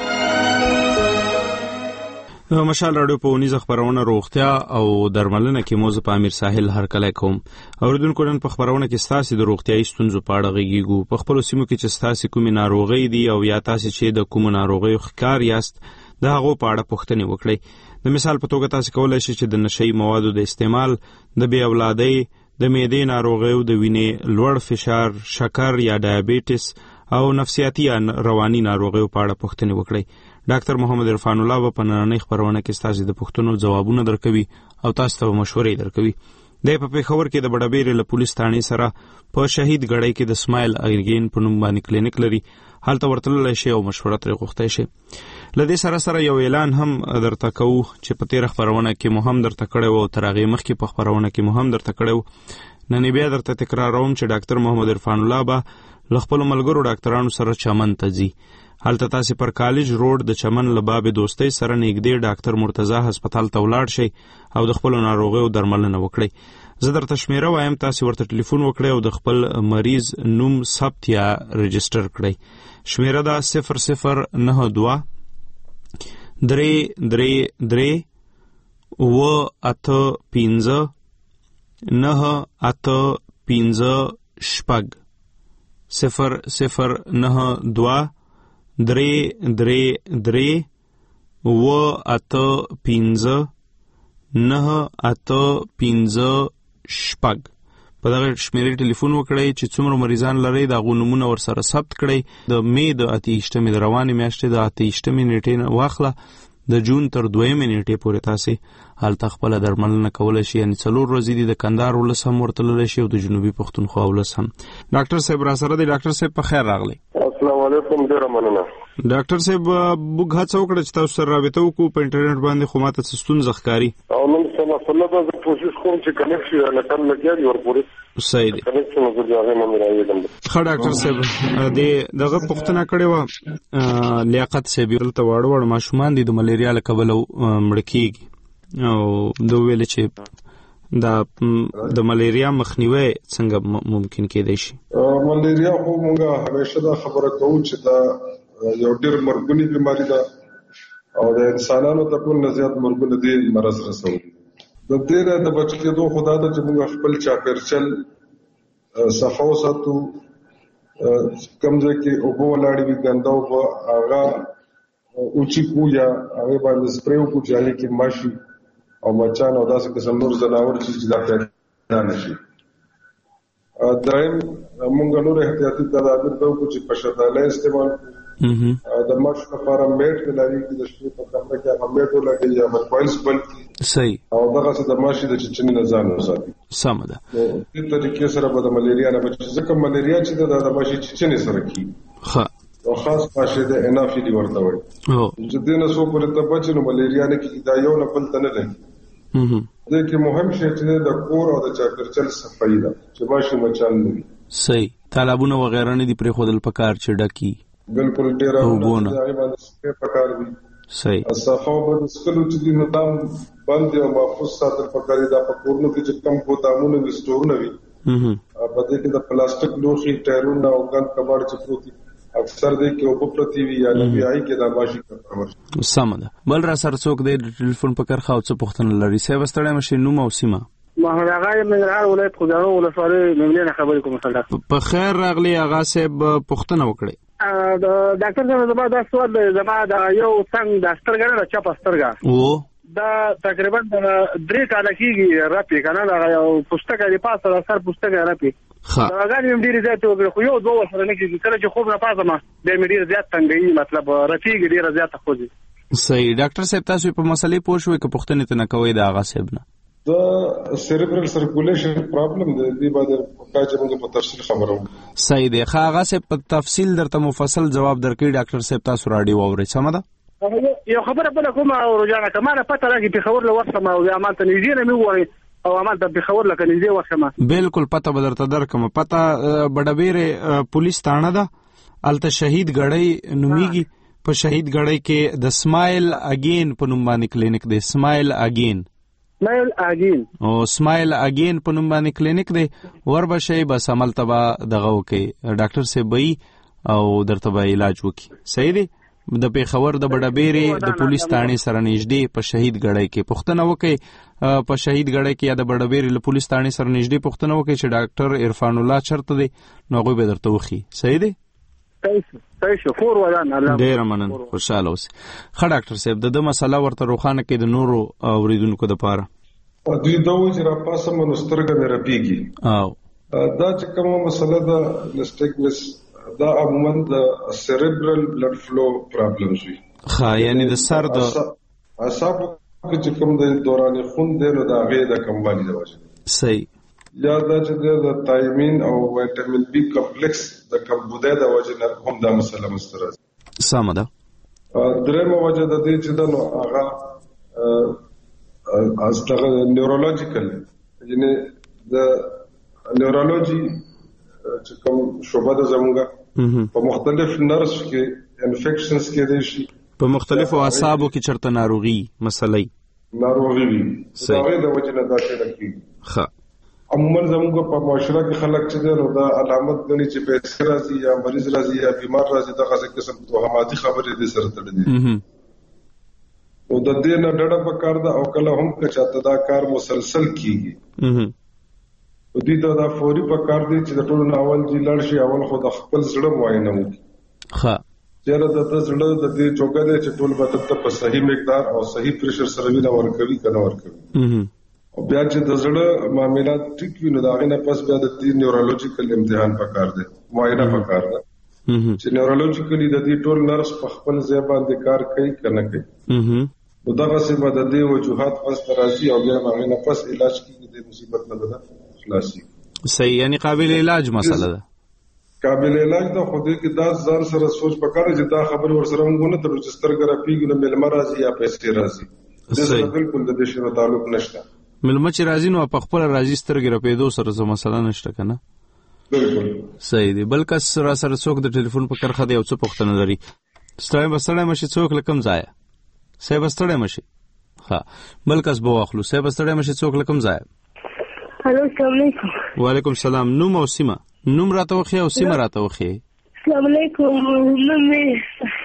مشال راډیو په 19 خبرونه روغتیا او درملنه کې موضوع په امیر ساحل هر کله کوم. اوریدونکو نن په خبرونه کې ستاسو د روغتیاي ستونزو په اړه غږیږو. په خپل سیمو کې چې ستاسو کومې ناروغي دي او یا تاسو چې د کوم ناروغي ښکار یاست د هغه په اړه پوښتنه وکړئ. د مثال په توګه تاسو کولای شئ چې د نشئی موادو د استعمال، د بې اولادۍ، د معدې ناروغیو، د وینې لوړ فشار، شکر یا ډایابټیس او نفسیاتي یا رواني ناروغیو په اړه پوښتنه وکړئ. ډاکټر محمد عرفان الله په نننۍ خبرونه کې تاسو د پوښتنو ځوابونه درکوي او تاسو ته مشورې درکوي. د پیښور کې د بډابېر له پولیس ثانې سره په شهید غړی کې د اسماعیل اګرګین په نوم باندې کلینیک لري. هلته ورتللی شي او مشوره ترې غوښتای شي. لدې سره یو اعلان هم درته کوو چې په تیر خبرونه کې مو هم درته کړو او تر هغه مخکې په خبرونه کې مو هم درته کړو. نن بیا درته تکراروم چې ډاکټر محمد عرفان الله به خپل ملګرو ډاکټرانو سره چمن ته ځي. هلته تاسو پر کالج روډ د چمن لباب دوستۍ سره نږدې ډاکټر مرتضی هسپتال ته ولاړ شئ او د خپل ناروغیو درملنه وکړئ. زه درته شمیره وایم، تاسو ورته ټلیفون وکړئ او د خپل مریض نوم ثبت یا رجستر کړئ. شمیره دا 0092 333 985 985 0092 333 985 985 په دغه شمیرې ټلیفون وکړئ چې څومره مریضان لري دا غونمونه ور سره ثبت کړئ. د می د 28 د روانې میاشتې د 28 نیټې واخله د جون تر 2 نیټې پورې تاسو هلته خپل درملنه کولای شئ. یعنی 4 ورځې د کندهار ولس هم ورتللی شي او د جنوبي پښتونخوا ولس هم. ډاکټر صاحب را سره دی. ډاکټر صاحب په خیر راغلی. السلام علیکم. ډیر مننه. ډاکټر صاحب موږ هڅه وکړه چې تاسو سره رابطه وکړو په انټرنیټ باندې، خو ماته څه ستونزه ښکاري او نن څنګه فلته زه کوشش کوم چې کنیکټ شي نه کار لګیږي ورپورې صحیح دی. کنیکټ شنو زه هغه مې راوړم. ښه ډاکټر صاحب دغه پوښتنه کړې و لیاقت صاحب دلته واړه ماشومان دي د ملیریا له کبله مړ کېږي او دوی ویل چې د ملیریا مخنیوي څنګه ممکن کېدای شي؟ ملیریا خو موږ همیشه دا خبره کوو چې دا یو ډېر مرګونی بیماری ده او د انسانانو ته ټول نه زیات مرګونه دې مرض رسوي. د دې نه د بچ کېدو خدا ته چې موږ خپل چاپېرچل صفا وساتو، کوم ځای کې اوبه ولاړې وي ګنده اوبه هغه اوچي کړو یا هغې باندې سپرې وکړو چې هغې کې ماشي او مچان او داسې قسم نور ځناور چې دا پیدا نه شي. دریم موږ نور احتیاطي تدابیر دا وکړو چې پشداله استعمال کړو. د ماشو لپاره میټ ولري د شپې په کمره کې هغه میټ ولګي یا موبایل بل صحیح او دغه څه د ماشي د چچنې نه ځان وساتي. سم ده. په دې طریقې سره به د ملیریا نه بچي، ځکه ملیریا چې د ماشي چچنې سره کی او خاص ماشي د انافیلی ورته وي چې د نه سو پر ته بچي نو ملیریا نه کی دا یو نه بل ته نه لګي. دې کې مهم شی چې د کور او د چاپېرچل صفایي ده چې ماشي مچان نه وي. صحیح. تالابونه وغیرہ نه دي پرې خودل پکار چې ډکی بالکل ډیر اوبونه هغه باندې سپه پکار دي. صحیح. صفه باندې سکلو چې د نظام باندې او محفوظ ساتل پکار دي. دا په کورونو کې چې کم ګودامونه وي سټورونه وي په دې کې د پلاستیک لوښي ټایرونه او ګند کباړ چې پروتي اکثر دې کې اوبه پرتی وي یا نبي آی کې دا ماشي کړو. سم ده. بل را سره څوک دې ټلیفون پکړ خاو څه پوښتنه لري؟ سیو ستړی مشه نوم او سیمه. محمد آغا منرال ولایت خدانو ولسوالۍ مملینه خبرې کوم سره. په خیر راغلی آغا صاحب، پوښتنه وکړئ. ډاکټر صاحب زما دا سوال دی، زما دا یو څنګه د سترګې نه چپ سترګه دا تقریبا 3 کاله کېږي راپی کنه، دا یو پوستکه دی پاسه د سر پوستکه راپی دا غاړي هم ډیر زیات وګړي خو یو دوه سره نه کېږي. کله چې خوب نه پاسه ما د ډیر زیات څنګه مطلب راپیږي ډیر زیات خوځي. صحیح. ډاکټر صاحب تاسو په مسلې پوه شوئ که پوښتنه ته نه کوئ د آغا صاحب نه؟ د سیریبرل سرکولیشن پرابلم دی، دې باندې پکاجه موږ په تفصیل خبرو. صحیح دی. آغا صاحب په تفصیل درته مفصل جواب درکړي. ډاکټر صاحب تاسو راډیو واورئ. سم ده. یو خبره بل کوم او روزانه کمانه پته راځي په خبر له وخت ما او عمل ته نږدې نه وي او عمل ته په خبر لکه نږدې وخت ما بالکل پته بدرته درکم. پته بډبیر پولیس تانه ده الته شهید غړی نومیږي. په شهید غړی کې د سمایل اگین په نوم باندې کلینیک دی. سمایل اگین او سمایل اگین په نوم باندې کلینیک دی. وربشي بس عمل تبا دغه وکي ډاکټر صاحب او درته به علاج وکي. صحیح دی. د پیښور د بډبیرې د پولیس تانې سره نږدې په شهید غړی کې پوښتنه وکي. په شهید غړی کې یا د بډبیرې له پولیس تانې سره نږدې پوښتنه وکي چې ډاکټر عرفان الله چرته دی نو هغه به درته وخی. صحیح دی. ډیر مننه. خوشاله اوسئ. ښه ډاکټر صاحب د مسله ورته روښانه کې د نورو اوریدونکو لپاره دوی دا وایي چې را پاسه منسترګه مې رپیږي او دا چې کومه مسله ده نستګمس دا عموما د سیریبرل بلډ فلو پرابلمز وي. ښه یعنی د سر د اعصابو چې کوم د دوران خون دی نو د هغې د کموالي د وجې. صحیح. یا دا چې د تایمین او ویټامین بی کمپلیکس د کمبودۍ د وجې نه هم دا مسله مسته راځي. سمه ده. درېیمه وجه د دې چې ده نو هغه نیورولوجیکل یعنی د نیورولوژي چې کوم شعبه ده زموږه په مختلف نرس کې انفیکشنز کې دی شي په مختلفو اعصابو کې چرته ناروغي مسلې ناروغي وي. هغې د وجې نه دا شی راکېږي. ښه. عموما زموږ په معاشره کې خلک چې دی نو دا علامت ګڼي چې پیسې راځي یا مریض راځي یا بیمار راځي دغسې قسم توهماتي خبرې دې سره تړلې دي. نو د دې نه ډډه پکار ده او کله هم که چاته دا کار مسلسل کېږي دوی ته دا فوري پکار دی چې د ټولو نه اول چې لاړ شي اول خو د خپل زړه معاینه وکړي. ښه. چېرې د زړه د دې چوکه دی چې ټول به ته په صحیح مقدار او صحیح پریشر سره وینه ورکوي که نه ورکوي. او بیا چې د زړه معاملات ټیک وي نو د هغې نه پس بیا د دې نیورولوجیکل امتحان پکار دی، معاینه پکار ده چې نیورولوجیکلی د دې ټول نرس په خپل ځای باندې کار کوي که نه کوي. نو دغسې به د دې وجوهات منځته راځي او بیا هغې نه پس علاج کېږي د مصیبت نه به خلاصي. صحیح. یعنی قابل علاج مسله ده. قابل علاج ده خو دې کې دا ځان سره سوچ پکار چې دا خبرې ورسره موږ ونه تړو چې سترګه راپیږي نو میلمه راځي یا پیسې راځي. دې سره بالکل د دې شی تعلق نشته. میلمه چې راځي نو په خپله راځي سترګې راپیدو سره څه مسله نشته که نه؟ بالکل صحیح دی. بل کس را سره څوک د ټلیفون په کرښه دی او څه پوښتنه لري؟ ستړی مشي څوک له کوم ځایه؟ صاحب ستړی مشي. ښه. بل کس به واخلو. صاحب ستړی مشي څوک له کوم ځایه؟ الو السلام علیکم. وعلیکم السلام. نوم او سیمه؟ نوم راته وښیه او سیمه راته وښیه. السلام علیکم. نوم مې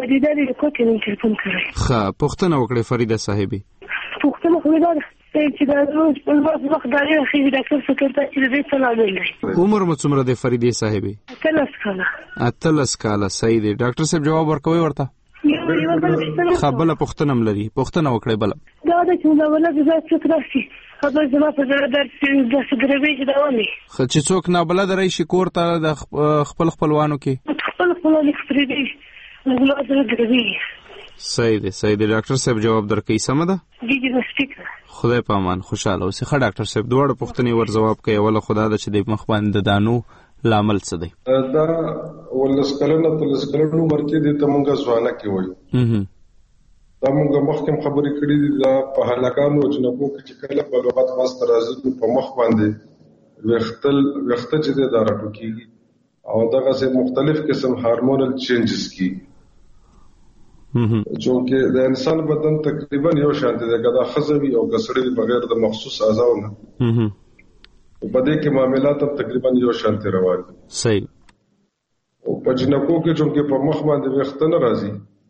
فریده دې کوټې نن ټلیفون کړی. ښه پوښتنه وکړئ فریده صاحبې. پوښتنه خو دا چې دا روز په وخت دا خې ډاکټر سره چې دې څه لامل دی. عمر مو څومره دی فریده صاحبې؟ 13 کاله. صحیح دی. ډاکټر صاحب جواب ورکوي ورته؟ خبره پوښتنه ملري. پوښتنه وکړئ بل. دا د چې دا ولادت زړه څه راشي. خبر زما په زړه درد د سګریټ چې دا ونی. خو چې څوک نابلد راشي کور ته د خپلوانو کې خپل فریده نو زړه درځي. صحیح دی. ډاکټر صاحب جواب درکې سم ده؟ جی بس ٹھیک ده. خدای په امان. خوشاله اوسې. ښه ډاکټر صاحب دوه پوښتنې ور جواب کوي. اوله خدا د چې د مخ باندې دانو لامل څه دی؟ دا ولسکلنه تلسکلنه مرکه دي ته مونږه ځوانه کې وایو. دا مونږه مخکې خبرې کړې دي دا په هلاکانو جنبو کې چې کله په لغت واسطه راځي په مخ باندې وخت چې دا راټو کیږي او دغه سه مختلف قسم هارمونل چینجز کیږي. چونکه د انسان بدن تقریبا یو شان دی دا خزوي او غسړي بغیر د مخصوص اعضاء نه په دې کې معاملات تقریبا یو شان دي روان دي. صحیح. او په جنکو کې چونکه په مخ باندې وخت نه راځي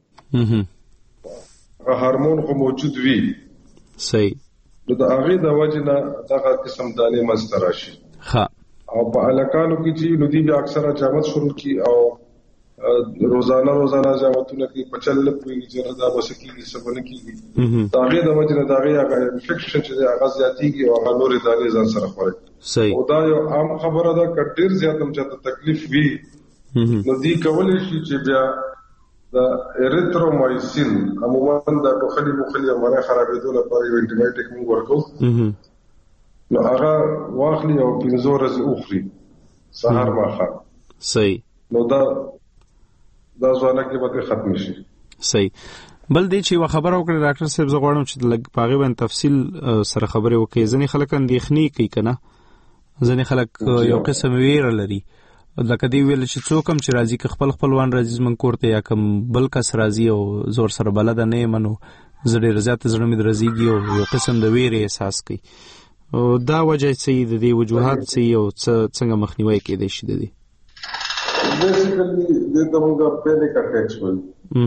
هارمون خو موجود وي. صحیح. نو د هغه د وجه نه دغه قسم دانې مستر راشي. ها او په الکانو کې چې نو دي بیا اکثره جامت شروع کی او روزانه جامتونه کې پچل لپاره چې دا وسکیږي سبنه کیږي. داغه د وجه نه داغه هغه انفیکشن چې هغه زیاتیږي او هغه نور دانې ځان سره خوري. صحیح. او دا یو عام خبره ده کډیر زیاتم چې تکلیف وي نو دی کولای شي چې بیا د اریترومایسین عموما د ټوخلي امراض خرابېدو لپاره یو انټي بایوټیک موږ ورکو. نو هغه واخلي او 15 ورځې اخري سهار ماښام. صحیح. نو دا ځوانه کې به ختم شي. صحیح. بل دی چې یو خبره وکړه ډاکټر صاحب زه غواړم چې لږ پاغي باندې تفصیل سره خبرې وکړي. ځینې خلک اندېښنې کوي کنه. ځینې خلک یو قسم ویره لري لکه دی ویل چې څوک هم چې راځي که خپلوان راځي زمونږ کور ته یا کوم بل کس راځي او زور سره بلد نه یم نو زه ډېر زیات زړه مې درځيږي او یو قسم د ویرې احساس کوي. دا وجه څه د دې وجوهات څه او څنګه مخنیوي کېدای شي د دې؟ بیسیکلی د دغه پینیک اٹیچمنت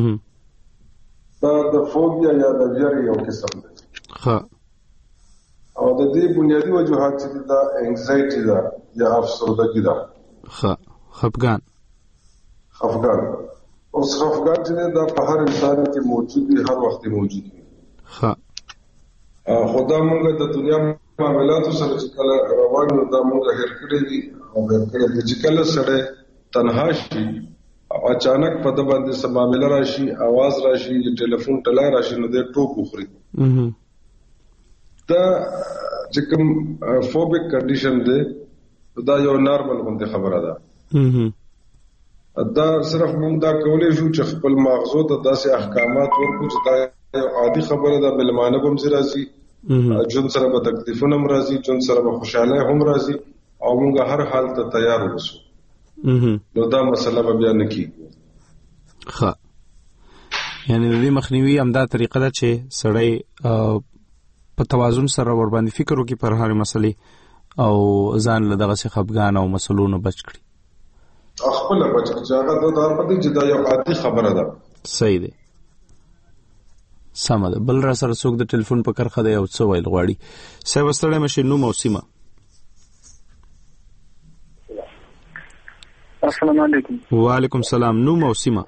دا د فوبیا یا د ویرې یو قسم دی. ها او د دې بنیادی وجوهات چې دا انگزایټي ده یا افسردګي ده. خفګان اوس خفګان چې دا په هر انسان کې موجود دی هر وخت موجود دی. خدا موږ د دنیا معاملاتو سره چې کله روان یو دا موږ هېر کړی دي او هېر کړی دي چې کله سره تنها شي او اچانک په د باندې سم معاملې راشي आवाज راشي ټلیفون ټلا راشي نو د ټوک وخوري. دا چې کوم فوبیک کنډیشن دی دا یو نارمل غونډه خبره ده. دا صرف موږ دا کولای شو چې خپل ماغزو ته داسې احکامات ورکړو چې دا یو عادي خبره ده ملمانه هم راځي جون سره به تکلیفونه هم راځي جون سره به خوشاله هم راځي او موږ هر حال ته تیار اوسو. نو دا مسله به بیا نه کیږي. ښه یعنی د دې مخنیوي همدا طریقه ده چې سړی په توازن سره ور باندې فکر وکړي پر هر مسلې او ځان له دغه څخه خپګان او مسلونو بچ کړي. خپل بچ کړي چې هغه د پدې چې دا یو عادي خبره ده. صحیح دی. سم ده. بل را سره څوک د ټلیفون په کرخه دی او څه ویل غواړي. صاحب ستړی مشه نو موسیمه. السلام علیکم. وعلیکم السلام. نو موسیمه.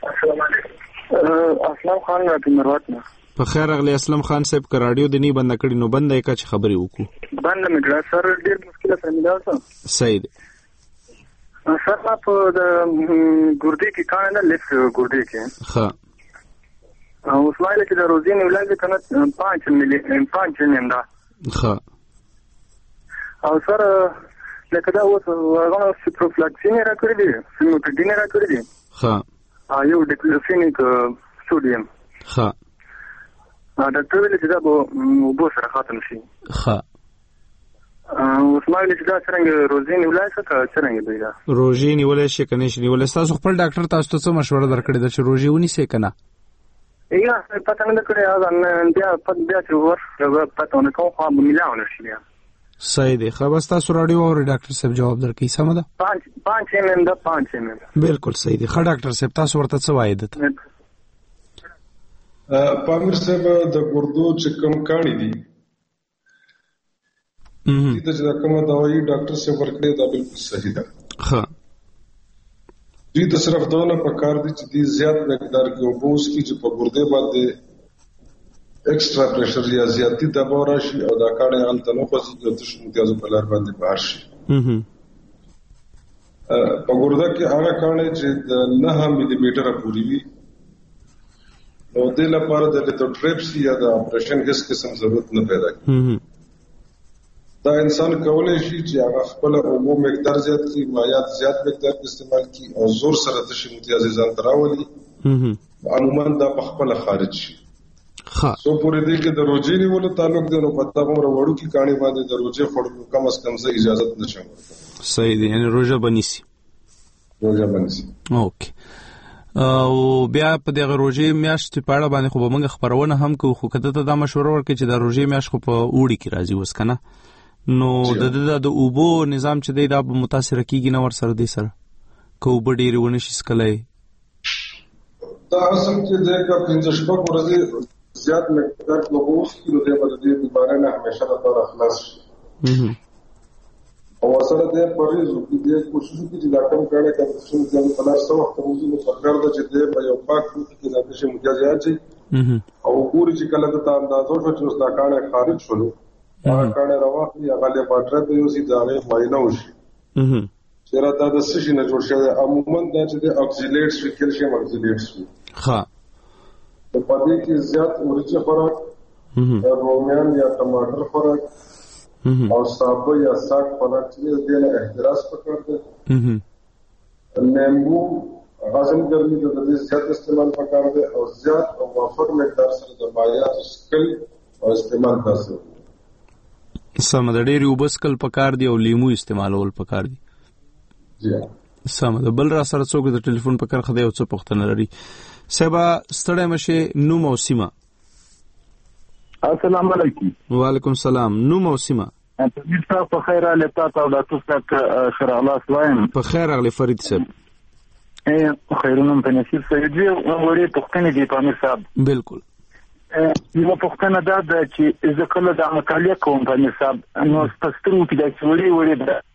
اسلام خان راته مروت نه. په خیر اغلی اسلام خان صاحب کا رادیو دني بند کړي نو بند یې کا چې خبرې وکړو. بند مې کړه سر ډیر مشکل سره مې دا. صحیح دی. سر ما په د ګردې کې کار نه لیف ګردې کې. ها او اسماعیل چې د روزین ولادت کنه 5 ملي دا. ها او سر لکه دا اوس هغه سپروفلاکسین راکړی دی سیموټډین راکړی دی. ها یو ډیکلوفینیک سوډیم. ها ډاکټر ویل چې دا به وبو سره ختم شي. ها اسماعیل چې دا څنګه روزین ولایت څنګه دی دا روزین ولې شي کنه شي ولې تاسو خپل ډاکټر تاسو ته څه مشوره درکړې ده چې روزي ونی سي کنه؟ یا پته نه کړی دا بیا چې ور پته نه کوم خو مليونه شي. صحیح دی. خو بس تاسو رادیو او ډاکټر صاحب جواب درکې سم ده. 5 mm دا 5 mm بالکل صحیح دی. خو ډاکټر صاحب تاسو ورته څه وایي ده؟ پامیر صاحب د ګردو چې کوم کاڼي دي دې ته چې کومه دوايي ډاکټر صاحب ورکړي دا بالکل صحیح ده. ها دې ته صرف دونه پکار دي چې دې زیات مقدار کې اوبوس کی چې په ګردې باندې ایکسترا پریشر یا زیاتی دباو راشي او دا کاڼي هلته نه خوځي او تاسو متیازو په لار باندې بهر شي. په ګرده کې هغه کاڼي چې د 9 ملي میټره پورې وي نو دې لپاره د لیتوټریپسي یا د اپریشن هیڅ قسم ضرورت نه پیدا کیږي. دا انسان کولای شي چې هغه خپل اوبو مقدار زیات کړي، مایعات زیات مقدار استعمال کړي او زور سره د شي متیازي ځان تراولي. عموما دا په خپل خارج شي. سو پورې دې کې د روزي نیولو تعلق دی نو پتا کوم وروړو کې کاڼي باندې د روزي خورلو کم از کم څه اجازه نشم. صحیح دی، یعنی روزه بنيسي. اوکې. او بیا په دغه روزي میاشت په اړه باندې خو به موږ خبرونه هم کوو، خو کته ته دا مشوره ورکړي چې د روزي میاشت خو په اوړي کې راځي وس کنه، نو د اوبو نظام چې دی دا به متاثر کیږي نه ور سره دی سره کو بډېری ونه شي سکلای. دا اصل کې دغه 15 شپږ ورځې زیات مقدار لوبوس کې د دې بیماری نه همیشه لپاره خلاص شي. او اصل دې پریزو کې دې کوشش کوي چې دا کوم کړه چې څنګه په لار سره وخت موضوع په کار ده چې دې په یو پاک کې دا چې متیازات شي او ګوري چې کله د اندازو چې اوس دا کار خارج شول هغه کار راوخلي هغه له باټره د یو سي ځای ماینه وشي چې را دا د سشي نه جوړ شوی عموما دا چې د اکسیلیټس وی کیلشیم اکسیلیټس وی ها په پدې کې زیات ورچه خوراک رومیان یا ټماټر خوراک او صابه یا ساک خوراک چې د دې احتراز پکړ دي. لیمبو غازم ګرمي د دې زیات استعمال پکړ دي او زیات او وافر مقدار سره د مایعات سکل او استعمال تاسو سم د ډېری وبسکل پکار دی او لیمو استعمالول پکار دی. سم د بل را سره څوک د ټلیفون پکړ خدای او څه پښتنه لري. سبا ستړی مشه نو موسمه. السلام علیکم. وعلیکم السلام. نو موسمه تاسو په خیر اله تاسو او تاسو ته خیر الله سوایم. په خیر اغلی فرید صاحب. خیرونه په نصیب سره دی وړي پښتنه دی پامیر صاحب. بالکل. یو پښتنه دا چې ځکه د مطالعه کوم پامیر صاحب نو ستاسو کې دا وړي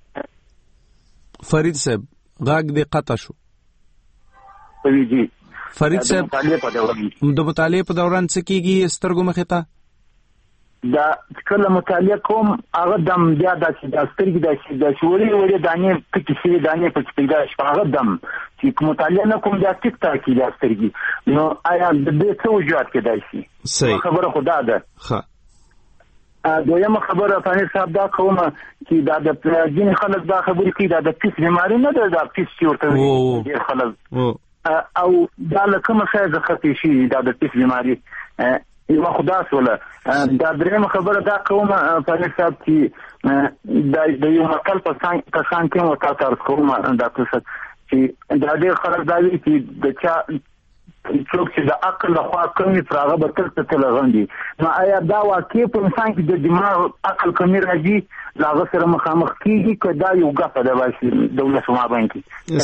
فرید صاحب غاګ دې قطع شو. ویږي فرید صاحب د مطالعه په دوران څه کیږي سترګو مخې ته دا کله مطالعه کوم هغه دم بیا د سترګې د وړي دانې پکې شي دانې پکې پیدا شي هغه دم چې مطالعه نه کوم دا ټیک ټاک کې د سترګې نو آیا د دې څه وجوهات کېدای شي؟ خبره خدا ده. ښه دویمه خبره فانی صاحب دا کومه چې دا د ځین خلک دا خبرې کوي دا د پیس بیماری نه ده دا پیس چې ورته ډېر خلک او دا لکه څه ځکه شي دا د پیس بیماری یو خدا سره دا درېمه خبره دا کومه فانی صاحب چې د یو مقال په څنګه کې وتاړ کومه دا څه چې دا ډېر خلک دا وی چې د چا څوک چې د عقل له خوا کمی پراغه به تل غندي نو آیا دا واقع په انسان کې د دماغ عقل کمی راځي لاغه سره مخامخ کیږي که دا یو ګپ ده واشي دولت ما باندې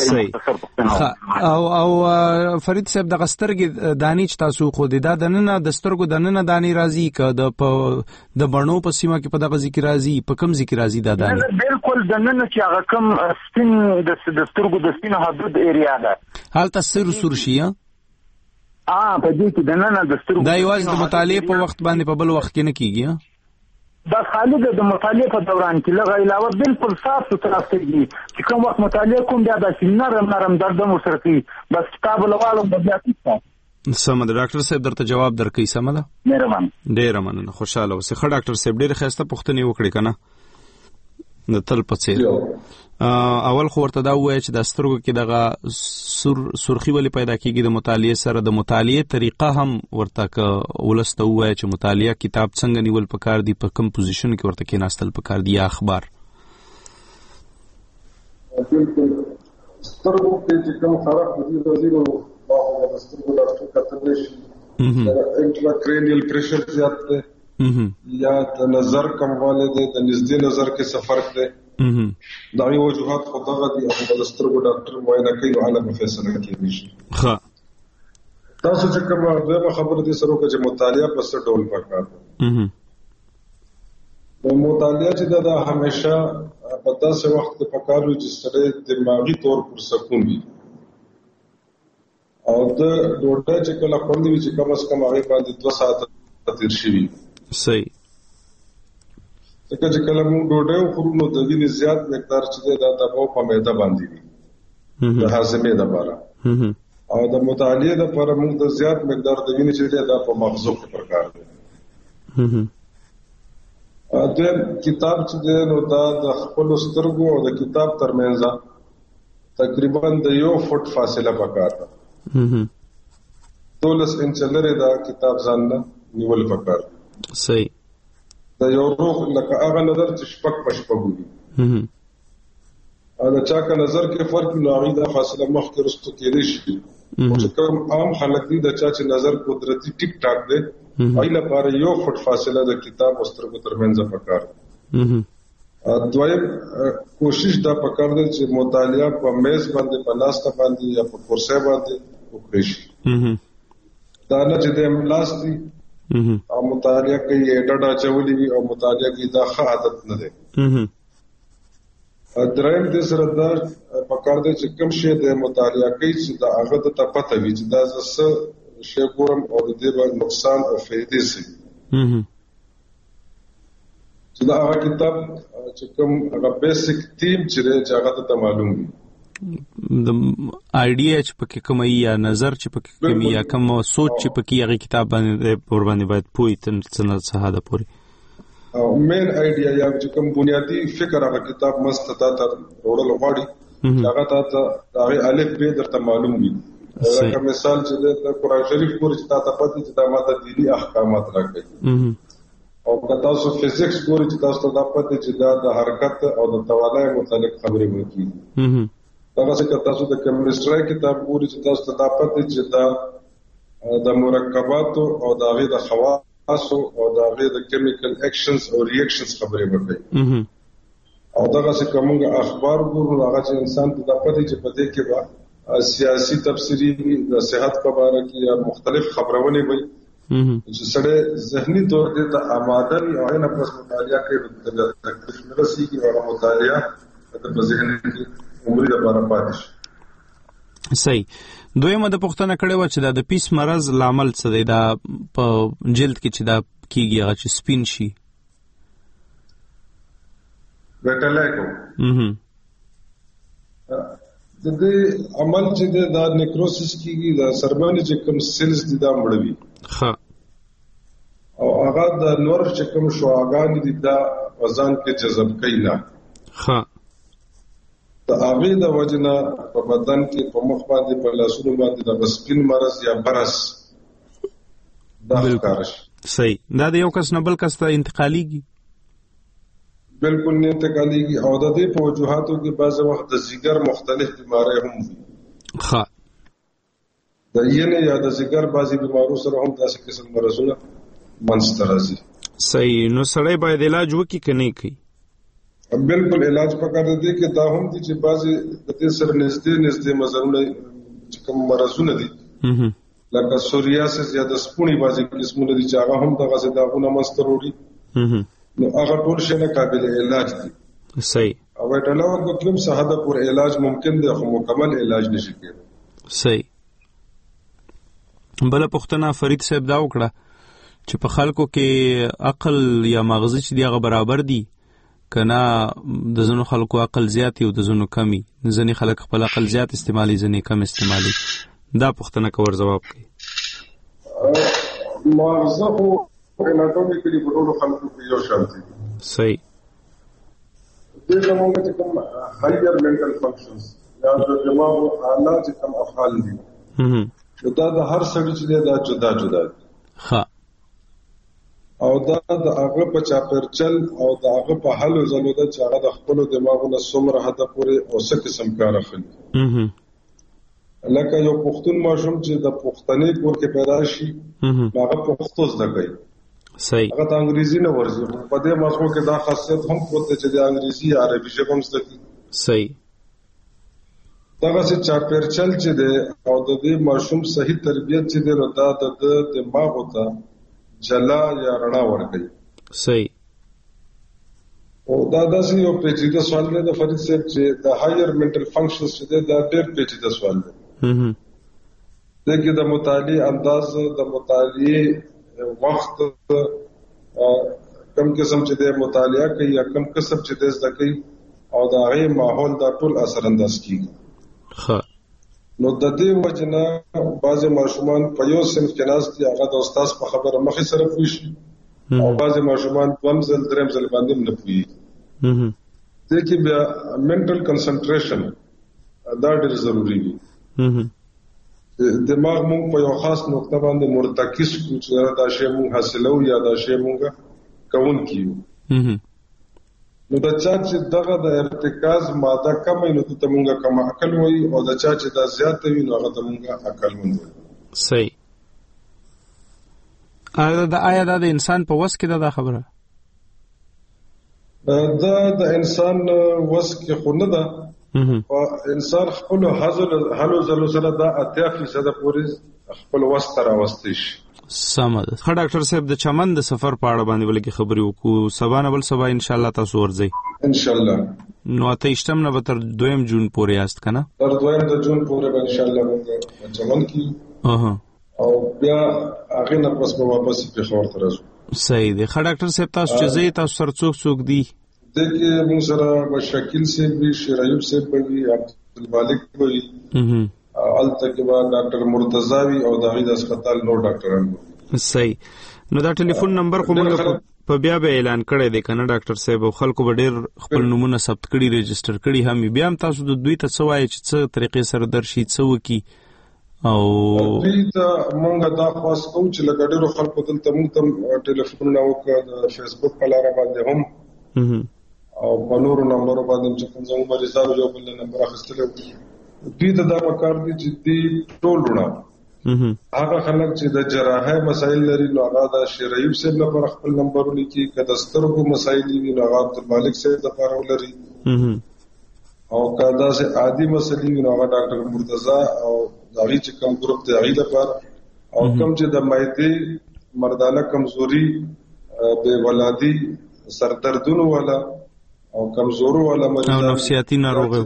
او فرید صاحب د غسترګې دانی چې تاسو خو دا دنه د سترګو دنه دانی راځي که د بڼو په سیمه کې په دغه ذکر راځي په کم ذکر راځي دا دانی بالکل دنه چې هغه کم سپین د سترګو د سپین حدود ایریا ده حالت سر شي په دې کې دنه د سترګو دا یوازې د مطالعه په وخت باندې په بل وخت کې نه کیږي دا خالد د مطالعه په دوران کې لږه علاوه بالکل صاف ستر سترګې چې کوم وخت مطالعه کوم بیا د نرم درد مو سره کوي بس کتاب لوالو بیا کیسه سم د ډاکټر صاحب درته جواب درکې سم ده ډېر مننه خوشاله اوسه ښه ډاکټر صاحب ډېر ښه پوښتنه وکړې کنه د تل پڅیر اول خو ورته دا وایي چې د سترګو کې دغه سرخی ولې پیدا کیږي د مطالعه سره د مطالعه طریقه هم ورته ولسته وایي چې مطالعه کتاب څنګه نیول پکار دی په کوم پوزیشن کې ورته کې ناستل پکار دی یا اخبار سترګو کې چې کوم خراب دي راځي نو د سترګو ډاکټر کتل شي انټراکرینیل پریشر زیات دی یا د نظر کمواله دی د نږدې نظر کې څه فرق دی دا یو وجوهات خو دغه دي او د سترګو ډاکټر معاینه کوي او علامه فیصله کوي. ښه تاسو چې کومه دغه خبره دي سره چې مطالعه په څه ډول پکار ده. نو مطالعه چې دا همیشه په داسې وخت کې پکار وي چې سره دماغي طور پر سکون وي او د ډوډۍ چې کله خوندې وي چې کم از کم هغه باندې 2 ساعته تیر شي. صحیح. ځکه چې کله موږ ډوډۍ خورو نو د وینې زیات مقدار چې دا دباو په معده باندې وي د هاضمې لپاره او د مطالعې لپاره موږ د زیات مقدار د وینې چې دا په مغزو کې پکار دی. د کتاب چې نو دا د خپل سترګو او د کتاب ترمنځ تقریبا د 1 فوټ فاصله پکار ده. 12 انچ لري دا کتاب ځان نه نیول پکار. صحیح. دا یو روح لکه هغه نظر چې شپک پښپګوي دا چا کا نظر کې فرق نو هغه د فاصله مخکې رسټو کېدې شي او چې کوم عام خلک دي د چا چې نظر قدرتي ټیک ټاک دی ایله لپاره 1 فوټ فاصله د کتاب او سترګو ترمنځ پکار. دویم کوشش دا پکار دی چې مطالعه په میز باندې په ناسته باندې یا په کرسي باندې وکړي شي. دا نه چې د املاستي او مطالعه کوي ډډه چولې وي او مطالعه کوي دا ښه عادت نه دی. دریم د سره دا پکار دی چې کوم شی د مطالعه کوي چې دا هغه ته پته وي چې دا څه شی ګورم او د دې باندې نقصان او فائدې سي چې دا هغه کتاب چې کوم هغه بیسیک تیم چې هغه ته معلوم وي د آیډیا چې پکې کوم یا نظر چې پکې کوم یا کوم سوچ چې پکې هغه کتاب باندې ور باندې باید پوي تن څه حدا پوري او مین آیډیا یا چې کوم بنیادی فکر هغه کتاب مستدا تر وړل غواړي هغه ته هغه الف به درته معلوم وي. لکه مثال چې د قرآن شریف پورې چې تاسو پاتې چې د ماده دینی احکامات راکړي او که تاسو فزیکس پورې چې تاسو ته پاتې چې د حرکت او د توانایي متعلق خبرې وکړي. هغه څنګه تاسو د کیمستري کتاب پورې چې تاسو ته پاتې چې د مرکبات او د هغه د خواص او د هغه د کیمیکل اکشنز او ریاکشنز خبرې وکړي. او دغه څه کومه اخبار ګورو هغه چې انسان ته پاتې چې پدې کې با سیاسي تفسیری د صحت په اړه کې یا مختلف خبرونه وي چې سره ذهني طور ته آماده وي او نه پس مطالعه کوي د تکلیف نه رسیږي او مطالعه د ذهن کې عمر لپاره پاتې شي. صحیح. دویمه د پښتنه کړي و چې د پیس مرز لامل څه دی دا په جلد کې چې دا کیږي هغه چې سپین شي وټلایکو د دې عمل چې د نیکروسس کیږي د سربانه چې کوم سیلز دي دا مړوي ها او هغه د نور چې کوم شواګان دي دا وزن کې جذب کوي نه ها د هغه د وجنه په بدن کې په مخ باندې په لاسونو باندې د سپین مرز یا برس دا ښکارش. صحیح. دا د یو کس نه بل کس ته انتقاليږي بالکل نه انتقاليږي او د دې په وجوهاتو کې بعض وخت د ځیګر مختلف بیماری هم وي. ها د ینه یا د ځیګر بعضي بیمارو سره هم داسې قسم مرزونه منځته راځي. صحیح. نو سړی باید علاج وکړي که نه کوي؟ بالکل علاج پکار دی چې دا هم دي چې بعضي د دې سره نږدې مزرونه چې کوم مرزونه دي لکه سوریاسس یا د سپونی بعضي قسمونه دي چې هغه هم د غزه داغونه مستروړي نو هغه ټول شي نه قابل علاج دي. صحیح. او ټلاو کوم صحه پر علاج ممکن دی خو مکمل علاج نشي کېدای. صحیح. بل پښتنه فرید صاحب دا وکړه چې په خلکو کې عقل یا مغز چې دیغه برابر دي کنا د زنو خلکو عقل زیات او د زنو کمی ځنې خلک خپل عقل زیات استعمالي ځنې کم استعمالي دا پښتنه کور جواب کوي. مغز خو اناتومیکلی په ټولو خلکو کې یو شان دي. صحیح. دې زموږ چې کوم هایر منټل فنکشنز یا د دماغ اعلی چې کوم افعال دي دا د هر سړي چې دا جدا جدا دي. ها او دا د هغه په چاپرچل او د هغه په حل زلو د چې هغه د خپل دماغونو څومره حد پورې او څه قسم کار اخلي. لکه یو پښتون ماشوم چې د پښتنې کور کې پیدا شي هغه پښتو زده کوي. صحیح. هغه د انګریزي نه ورځي په دې ماشوم کې دا خاصیت هم کوته چې د انګریزي عربي ژبه هم زده کوي. صحیح. دغه څه چاپیرچل چې دی او د دې ماشوم صحیح تربیت چې دی نو دا د دماغ ته جلا یا رڼا ورکوي. صحیح. او دا داسې یو پیچیده سوال دی د فرید صاحب چې د هایر منټل فنکشنز چې دی دا ډېر پیچیده سوال دی. دغه د مطالعې انداز، د مطالعې وخت، کم قسم چې دی مطالعه کوي یا کم قسم چې دی زده کوي او د هغې ماحول دا ټول اثر انداز کیږي. نو د دې وجنه بعضې ماشومان په یو صنف کې ناست دي، هغه د استاد په خبره مخې سره پوه شي او بعضې ماشومان دویم ځل دریم ځل باندې هم نه پوهېږي. دې کې بیا منټل کنسنټریشن دا ډېر ضروري وي. دماغ مونږ په یو خاص نقطه باندې مرتکز کړو چې دا شی مونږ حاصلو یا دا شی مونږ کوونکي یو. نو د چا چې دغه د ارتکاز ماده کم وي نو ته مونږه کم عقل وایي او د چا چې دا زیات وي نو هغه ته مونږه عقل مند وایي. صحیح. آیا دا د انسان په وس کې دا خبره؟ دا د انسان وس کې خو نه ده. انسان خپل حلو زلو سره دا 80% پورې خپل وس ته راوستی شي. سمه ده. ښه ډاکټر صاحب د چمن د سفر په اړه باندې ولکه خبرې وکړو. سبا نه بل سبا ان شاء الله تاسو ورځئ ان شاء الله. نو 28 نه به تر 2 جون پورې یاست کنه؟ تر 2 جون پورې به ان شاء الله موږ چمن کې او بیا هغه نه پس به واپس په خور ته راځو. صحیح دی. ښه ډاکټر صاحب تاسو چې زه تاسو سره څوک دی؟ دغه موږ سره شکیل صاحب وی، شیر ایوب صاحب وی، عبدالمالک وی، التکبا ډاکټر مرتضی وی او دغه د هسپتال نور ډاکټران. صحیح. نو دا ټلیفون نمبر خو موږ په بیا به اعلان کړی دی کنه ډاکټر صاحب؟ خلکو به ډېر خپل نمونه ثبت کړي، رجستر کړي هم. بیا هم تاسو د دوی ته څه وایي چې څه طریقې سره درشي، څه وکړي؟ او دوی ته مونږ دا خواست کوو چې لکه ډېرو خلکو دلته مونږ ته ټلیفونونه وکړه، د فیسبوک په لاره باندې هم او په نورو نمبرو باندې چې کوم زموږ مریضانو یو بل نمبر اخیستلی وو. دوی ته دا پکار دي چې دوی ټول رڼا هغه خلک چې د جراحي مسایل لري نو هغه د شیر ایوب صاحب لپاره خپل نمبرونه کې، که د سترګو مسایل وي نو هغه عبدالمالک صاحب لپاره ولري، او که داسې عادي مسلې وي نو هغه ډاکټر مرتضی او هغې چې کوم ګروپ دی هغې لپاره، او کوم چې د معدې مردانه کمزوري، بې ولادي، سردردونو والا او کمزورو والا مریضان او نفسیاتي ناروغي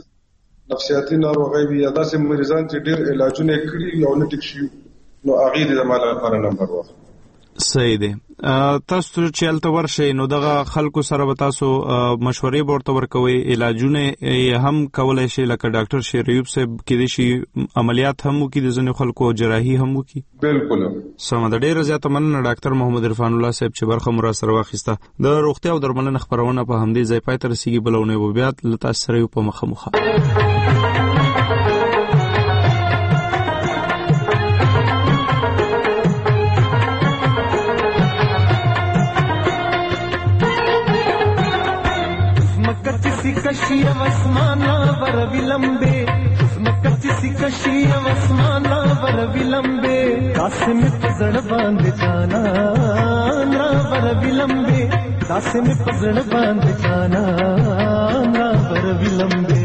وي یا داسې مریضان چې ډېر علاجونه یې کړي وي او نه ټیک شي نو هغې د ما لپاره نمبر واخلي. صحیح دی. تاسو چې هلته ورشئ نو دغه خلکو سره به تاسو مشورې به ورته ورکوئ، علاجونه هم کولی شي لکه ډاکټر شیر ایوب صاحب کېدای شي عملیات هم وکړي، د ځینې خلکو جراحي هم وکړي؟ بالکل. سمه ده. ډېره زیاته مننه ډاکټر محمد عرفان الله صاحب چې برخه مو راسره واخیسته. د روغتیا او درملنې خپرونه په همدې ځای پای ته رسېږي. بله اونۍ به بیا له تاسو سره یو په مخه. کشی اسمانا ور ولمبے مکچ سی کشی اسمانا ور ولمبے قاسم پزڑ باندھ جانا نا ور ولمبے قاسم پزڑ باندھ جانا نا ور ولمبے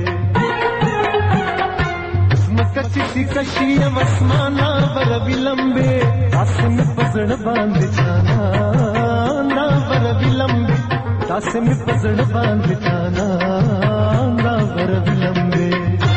مکچ سی کشی اسمانا ور ولمبے قاسم پزڑ باندھ جانا نا ور ولمبے قاسم پزڑ باندھ جانا نا ور ولمبے.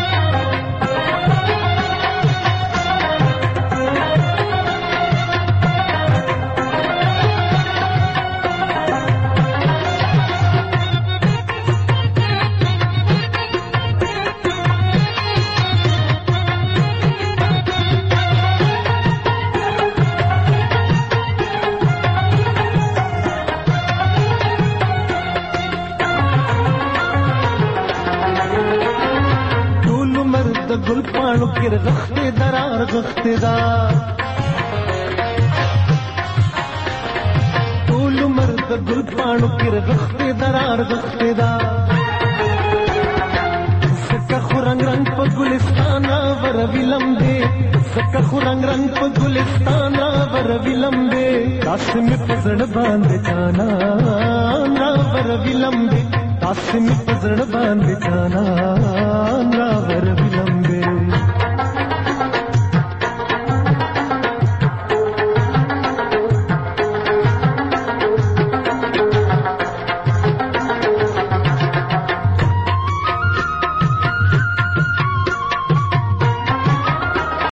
گل پانو کر رختے درار رختے دار طول مرد گل پانو کر رختے درار رختے دار سکا خورنگ رنگ پا گلستان ور ولمبے سکا خورنگ رنگ پا گلستان ور ولمبے قاسم پزڑ باندھ جانا نا ور ولمبے قاسم پزڑ باندھ جانا نا ور ولمبے.